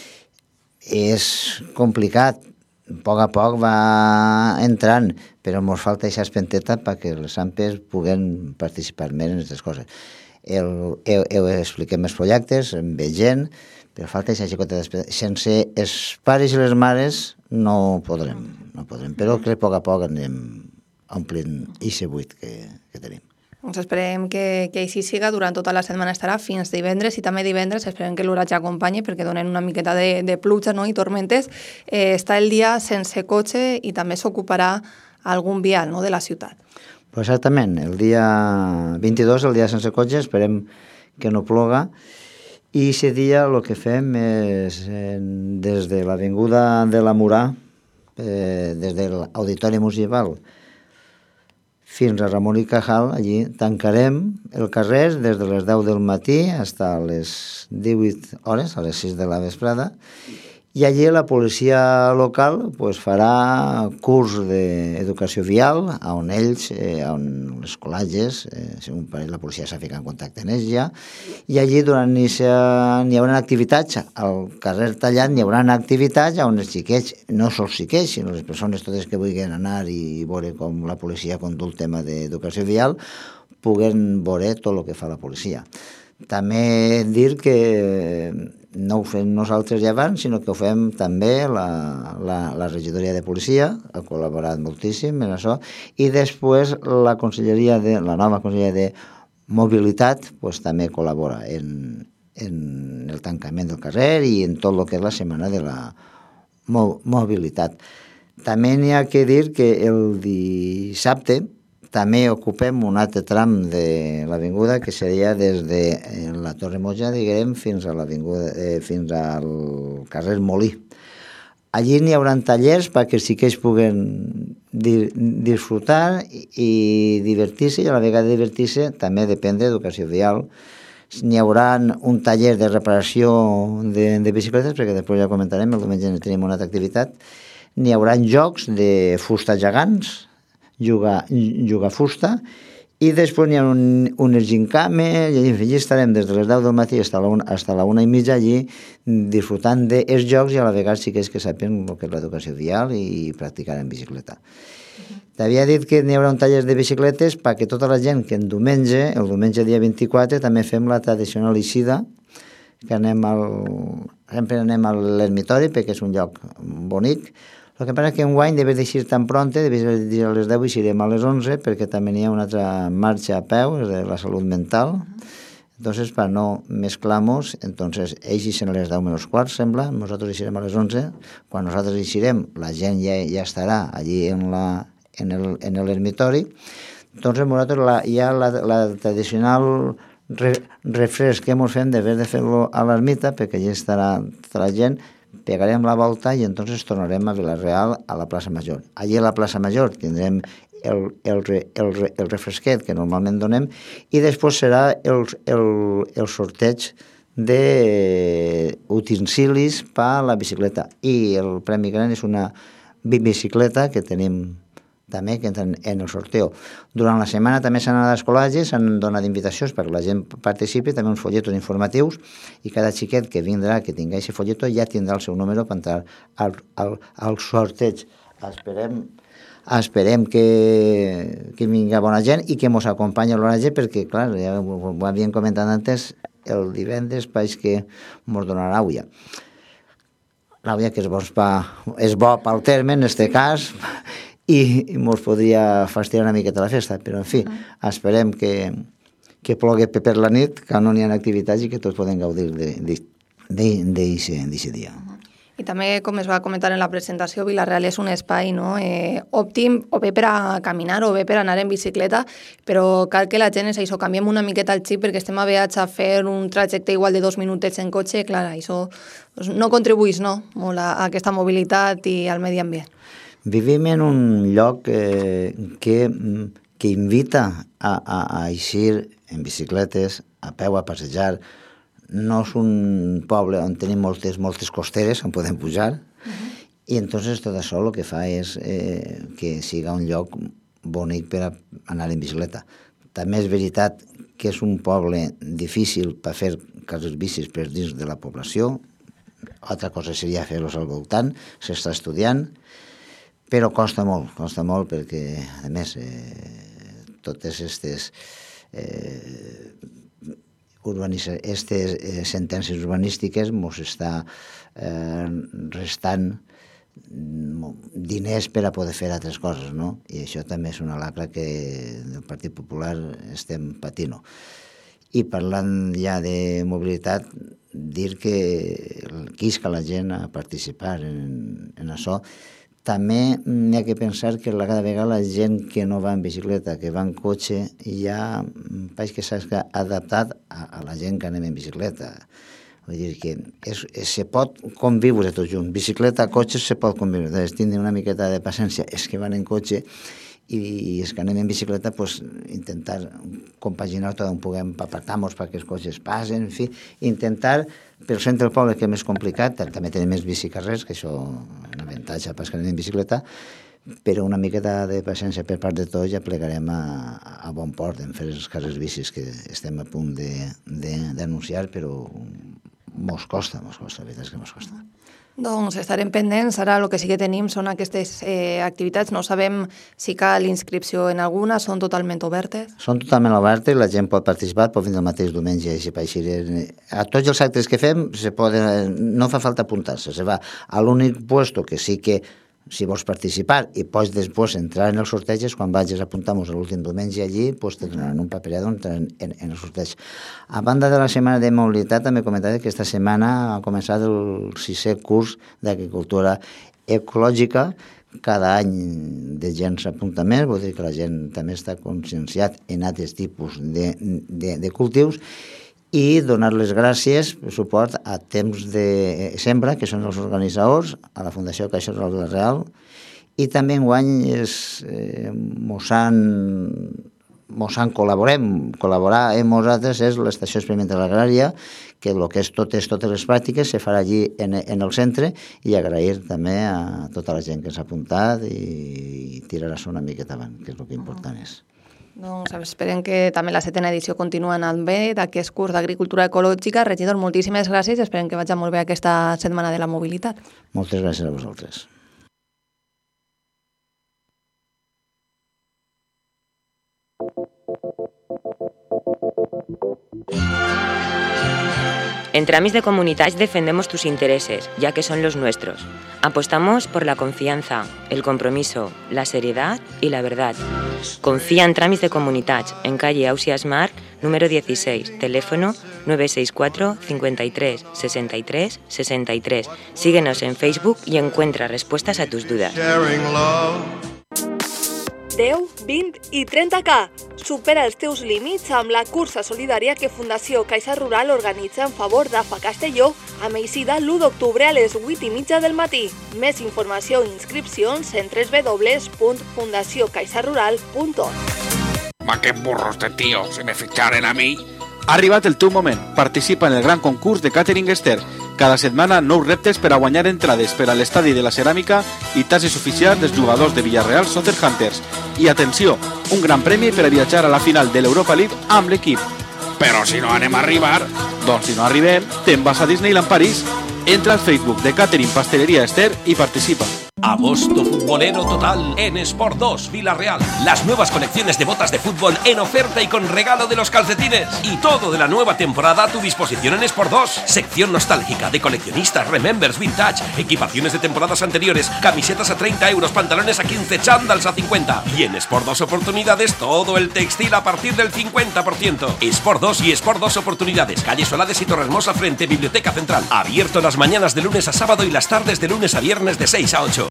És complicat, a poc va entrant, però ens falta aquesta espenteta perquè les ampes puguen participar més en aquestes coses. Expliquem els projectes, ve gent, però falta aquesta xicota d'espera. Sense els pares i les mares no podrem, però que a poc anem omplint aquest buit que tenim. Doncs esperem que així siga, durant tota la setmana estarà fins divendres, i també divendres esperem que l'oratge acompanyi perquè donen una miqueta de pluja, no?, i tormentes. Està el dia sense cotxe i també s'ocuparà algun vial, no?, de la ciutat. Pues exactament, el dia 22, el dia sense cotxe, esperem que no ploga, i aquest dia el que fem és des de l'avinguda de la Murà, des de l'Auditori Municipal fins a Ramon i Cajal, allí tancarem el carrer des de les 10 del matí fins a les 18 hores, a les 6 de la vesprada, i allí la policia local farà curs d'educació vial, on ells, on els col·legis, segons pareix la policia s'ha ficat en contacte amb ells ja, i allí n'hi haurà activitats, al carrer tallat n'hi haurà activitats on els xiquets, no sols xiquets, sinó les persones totes que vulguin anar i veure com la policia condueix el tema d'educació vial, puguen veure tot el que fa la policia. També dir que no ho fem nosaltres ja abans, sinó que ho fem també la regidoria de policia, ha col·laborat moltíssim en això, i després la nova conselleria de mobilitat també col·labora en el tancament del carrer i en tot el que és la setmana de la mobilitat. També n'hi ha que dir que el dissabte també ocupem un altre tram de l'avinguda, que seria des de la Torre Moja, diguem, fins al carrer Molí. Allí n'hi haurà tallers perquè sí que ells puguen disfrutar i divertir-se, i a la vegada divertir-se també depèn d'educació vial. N'hi haurà un taller de reparació de bicicletes, perquè després ja comentarem, el diumenge tenim una altra activitat. N'hi haurà jocs de fusta gegants, jugar fusta, i després n'hi ha unes gincames, i allí estarem des de les 10 del matí fins a la 1:30 allí disfrutant dels jocs, i a la vegada sí que és que sàpien el que és l'educació vial i practicar en bicicleta. T'havia dit que n'hi haurà un taller de bicicletes perquè tota la gent que el diumenge dia 24, també fem la tradicional eixida, que sempre anem a l'ermitori perquè és un lloc bonic. El que passa és que enguany devia d'eixir tan pronte, devia dir a les 10 i eixirem a les 11, perquè també n'hi ha una altra marxa a peu, és de la salut mental. Entonces, per no mesclar-nos, ells eixen a les 10 menys quart, sembla, nosaltres eixirem a les 11. Quan nosaltres eixirem, la gent ja estarà allí en l'ermitori. Entonces, nosaltres hi ha la tradicional refresc que ens fem de fer-lo a l'ermita, perquè allí estarà tota la gent, pegarem la volta i entonces tornarem a Vila-real, a la plaça Major. Allí a la plaça Major tindrem el refresquet que normalment donem, i després serà el sorteig d'utensilis per a la bicicleta. I el premi gran és una bicicleta que tenim també que entren en el sorteo. Durant la setmana també s'han anat a col·legis, s'han donat invitacions perquè la gent participi, també uns folletos informatius, i cada xiquet que vindrà, que tingui aquest folleto, ja tindrà el seu número per entrar al sorteig. Esperem que vingui bona gent i que ens acompanyi a l'oratge, perquè, clar, ja ho havíem comentat antes, el divendres pareix que ens donarà l'àuia. L'àuia que és bo pel terme, en aquest cas, i ens podria fastidiar una miqueta la festa, però en fi, esperem que plogui per la nit, que no n'hi ha activitats i que tots podem gaudir d'aquest dia. I també, com es va comentar en la presentació, Vila-real és un espai òptim o bé per a caminar o bé per a anar en bicicleta, però cal que la gent això, canviem una miqueta el xip perquè estem avesats a fer un trajecte igual de 2 minutets en cotxe, clar, això no contribueix molt a aquesta mobilitat i al medi ambient. Vivim en un lloc que invita a eixir en bicicletes, a peu, a passejar. No és un poble on tenim moltes costeres on podem pujar, i entonces tot això el que fa és que siga un lloc bonic per anar en bicicleta. També és veritat que és un poble difícil per fer carrers bicis per dins de la població, altra cosa seria fer-los al voltant, s'està estudiant, però costa molt perquè, a més, totes aquestes sentències urbanístiques ens està restant diners per a poder fer altres coses, no? I això també és una lacra que del Partit Popular estem patint. I parlant ja de mobilitat, dir que quisca la gent a participar en això. També hi ha que pensar que cada vegada la gent que no va en bicicleta, que va en cotxe, ja pareix que s'ha adaptat a la gent que anem en bicicleta. Vull dir que se pot conviure tot junt. Bicicleta, cotxe, se pot conviure. Tindre una miqueta de paciència. És que van en cotxe i és que anem en bicicleta, pues, intentar compaginar tot on puguem, apartar-nos perquè els cotxes passen, en fi, intentar, pel centre del poble, que és més complicat, també tenim més bicicarrers, que això és un avantatge pas que anem en bicicleta, però una miqueta de paciència per part de tots ja plegarem a bon port en fer els carrers bicis que estem a punt d'anunciar, però mos costa, la veritat és que mos costa. Doncs estarem pendents. Ara el que sí que tenim són aquestes activitats. No sabem si cal inscripció en alguna, són totalment obertes? Són totalment obertes, la gent pot participar, pot vindre el mateix diumenge. A tots els actes que fem no fa falta apuntar-se, se va a l'únic puesto que sí que si vols participar i pots després entrar en els sortejos, quan vagis a apuntar-nos l'últim diumenge allí, te donaran un paperet on entrar en els sortejos. A banda de la setmana de mobilitat, també comentaré que aquesta setmana ha començat el 6è curs d'agricultura ecològica. Cada any de gent s'apunta més, vol dir que la gent també està conscienciat en altres tipus de cultius, i donar les gràcies per suport a Temps de Sembra, que són els organitzadors, a la Fundació Caixa Rural de Vila-real, i també enguany mos han col·laborar amb nosaltres és l'Estació Experimental Agrària, que el que és totes les pràctiques se farà allí en el centre, i agrair també a tota la gent que s'ha apuntat i tirar-se una miqueta avant, que és el que important és. Doncs esperem que també la 7a edició continua anant bé d'aquest curs d'agricultura ecològica. Regidor, moltíssimes gràcies i esperem que vagi molt bé aquesta setmana de la mobilitat. Moltes gràcies a vosaltres. En Tramis de Comunitats defendemos tus intereses, ya que son los nuestros. Apostamos por la confianza, el compromiso, la seriedad y la verdad. Confía en Tramis de Comunitats, en calle Ausias Marc, número 16, teléfono 964 53 63 63. Síguenos en Facebook y encuentra respuestas a tus dudas. 10, 20 i 30K. Supera els teus límits amb la cursa solidària que Fundació Caixa Rural organitza en favor d'AFA Castelló amb eixida l'1 d'octubre a les 8:30 del matí. Més informació i inscripcions en www.fundaciocaixarural.org. Ma qué burros de tío, si me ficharen a mí, Ha arribat el teu moment. Participa en el gran concurs de Catering Esther. Cada setmana, nous reptes per a guanyar entrades per a l'estadi de la ceràmica i tasses oficials dels jugadors de Villarreal Soccer Hunters. I atenció, un gran premi per a viatjar a la final de l'Europa League amb l'equip. Però si no anem a arribar, doncs si no arribem, te'n vas a Disneyland París. Entra al Facebook de Catering Pastelería Esther y participa. Agosto futbolero total en Sport 2 Villarreal. Las nuevas colecciones de botas de fútbol en oferta y con regalo de los calcetines. Y todo de la nueva temporada a tu disposición en Sport 2. Sección nostálgica de coleccionistas, remembers, vintage, equipaciones de temporadas anteriores, camisetas a 30 euros, pantalones a 15, chándals a 50. Y en Sport 2 Oportunidades todo el textil a partir del 50%. Sport 2 y Sport 2 Oportunidades. Calle Solades y Torrehermosa frente Biblioteca Central. Abierto las mañanas de lunes a sábado y las tardes de lunes a viernes de 6 a 8.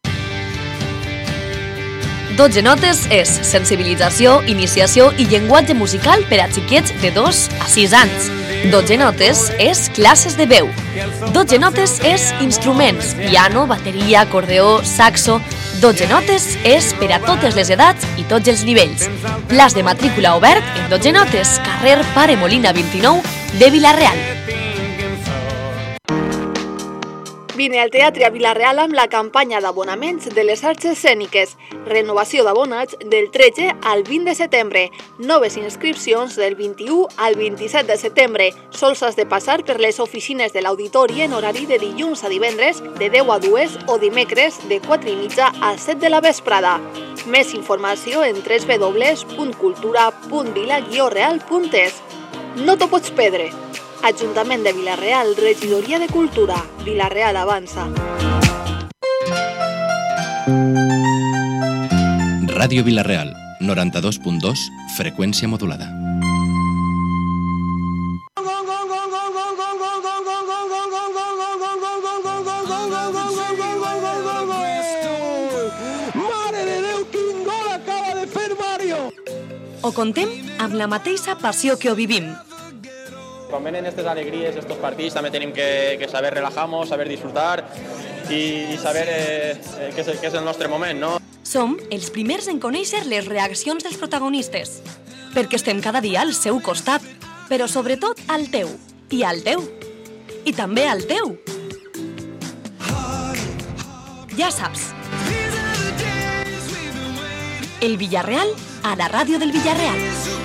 12 notes és sensibilització, iniciació i llenguatge musical per a xiquets de 2 a 6 anys. 12 notes és classes de veu. 12 notes és instruments, piano, bateria, acordeó, saxo. 12 notes és per a totes les edats i tots els nivells. Plaç de matrícula obert en 12 notes, carrer Pare Molina 29 de Villarreal. Vine al Teatre a Villarreal amb la campanya d'abonaments de les arts escèniques. Renovació d'abonats del 13 al 20 de setembre. Noves inscripcions del 21 al 27 de setembre. Sols has de passar per les oficines de l'auditori en horari de dilluns a divendres de 10 a 2 o dimecres de 4:30 a 7 de la vesprada. Més informació en www.cultura.vila-real.es. No t'ho pots perdre. Ajuntament de Villarreal, Regidoria de Cultura. Villarreal avança. Ràdio Villarreal, 92.2, freqüència modulada. Mare de Déu, quin gol acaba de fer Mario! Ho contem amb la mateixa passió que ho vivim. Quan venen estas alegrías, estos partidos, también tenemos que saber relajarnos, saber disfrutar y saber qué es el nostre moment, no? Som els primers en conèixer les reaccions dels protagonistes, perquè estem cada dia al seu costat, però sobretot al teu, i al teu, i també al teu. Ja saps. El Villarreal a la ràdio del Villarreal.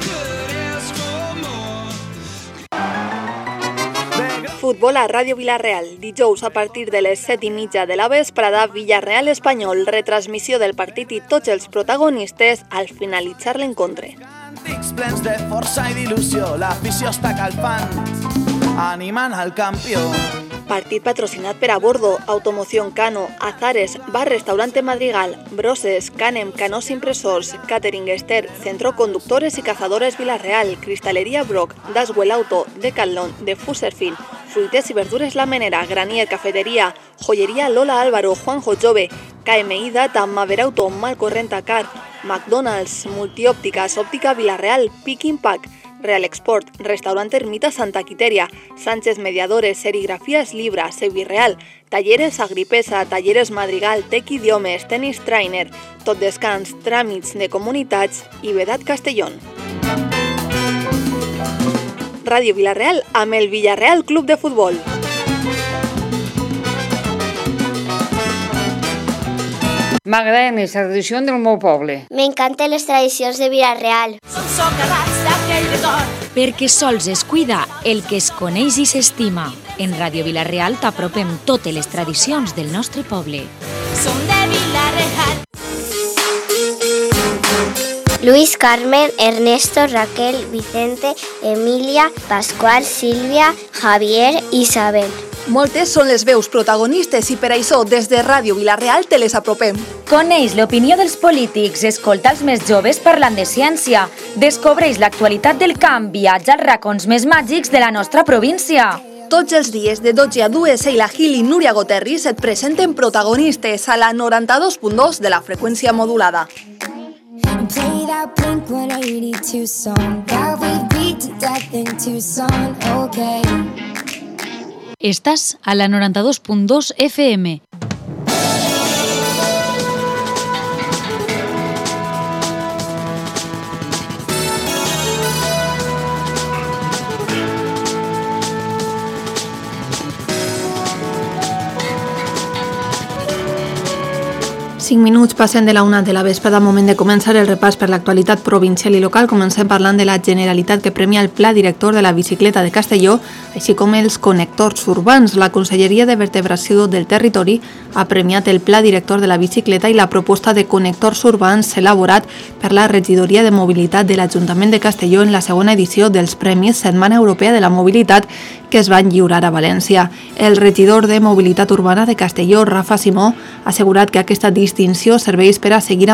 Futbol a Ràdio Villarreal. Dijous a partir de les 7:30 de la vesprada, Villarreal Espanyol, retransmissió del partit i tots els protagonistes al finalitzar l'encontre. Plens de força i d'il·lusió, l'afició està calfant, animant al campió. Partit patrocinat per Abordo, Automoción Cano, Azares, Bar Restaurante Madrigal, Broses, Canem, Canós Impresors, Catering Esther, Centro Conductores y Cazadores Villarreal, Cristalería Brock, Daswell Auto, Decathlon, de Fuserfin, Fruites y Verdures La Menera, Granier Cafetería, Joyería Lola Álvaro, Juanjo Jove, KMI Data, Maverauto, Malco Rentacar, McDonald's, Multiópticas, Óptica Villarreal, Pick Impact, Real Export, Restaurante Ermita Santa Quiteria, Sánchez Mediadores, Serigrafías Libra, Sevirreal, Talleres Agripesa, Talleres Madrigal, Tec Idiomes, Tenis Trainer, Tot Descans, Tràmits de Comunitats i Vedat Castellón. Ràdio Villarreal amb el Villarreal Club de Futbol. M'agrada més la tradició del meu poble. M'encanten les tradicions de Villarreal. Perquè sols es cuida el que es coneix i s'estima. En Ràdio Villarreal t'apropem totes les tradicions del nostre poble. Som de Villarreal. Luis, Carmen, Ernesto, Raquel, Vicente, Emilia, Pascual, Sílvia, Javier, Isabel. Moltes són les veus protagonistes i per això des de Ràdio Villarreal te les apropem. Coneix l'opinió dels polítics, escolta els més joves parlant de ciència, descobreix l'actualitat del camp, viatja als racons més màgics de la nostra província. Tots els dies de 12 a 2, Seila Gil i Núria Goterris et presenten protagonistes a la 92.2 de la freqüència modulada. Play that Blink-182 song that we beat to death in Tucson, okay. Estàs a la 92.2 FM. 5 minuts passen de la 1 de la vesprada, moment de començar el repàs per l'actualitat provincial i local. Comencem parlant de la Generalitat que premia el Pla Director de la Bicicleta de Castelló, així com els connectors urbans. La Conselleria de Vertebració del Territori ha premiat el Pla Director de la Bicicleta i la proposta de connectors urbans elaborat per la Regidoria de Mobilitat de l'Ajuntament de Castelló en la segona edició dels Premis Setmana Europea de la Mobilitat que es van lliurar a València. El regidor de Mobilitat Urbana de Castelló, Rafa Simó, ha assegurat que aquesta distinció serveix per a seguir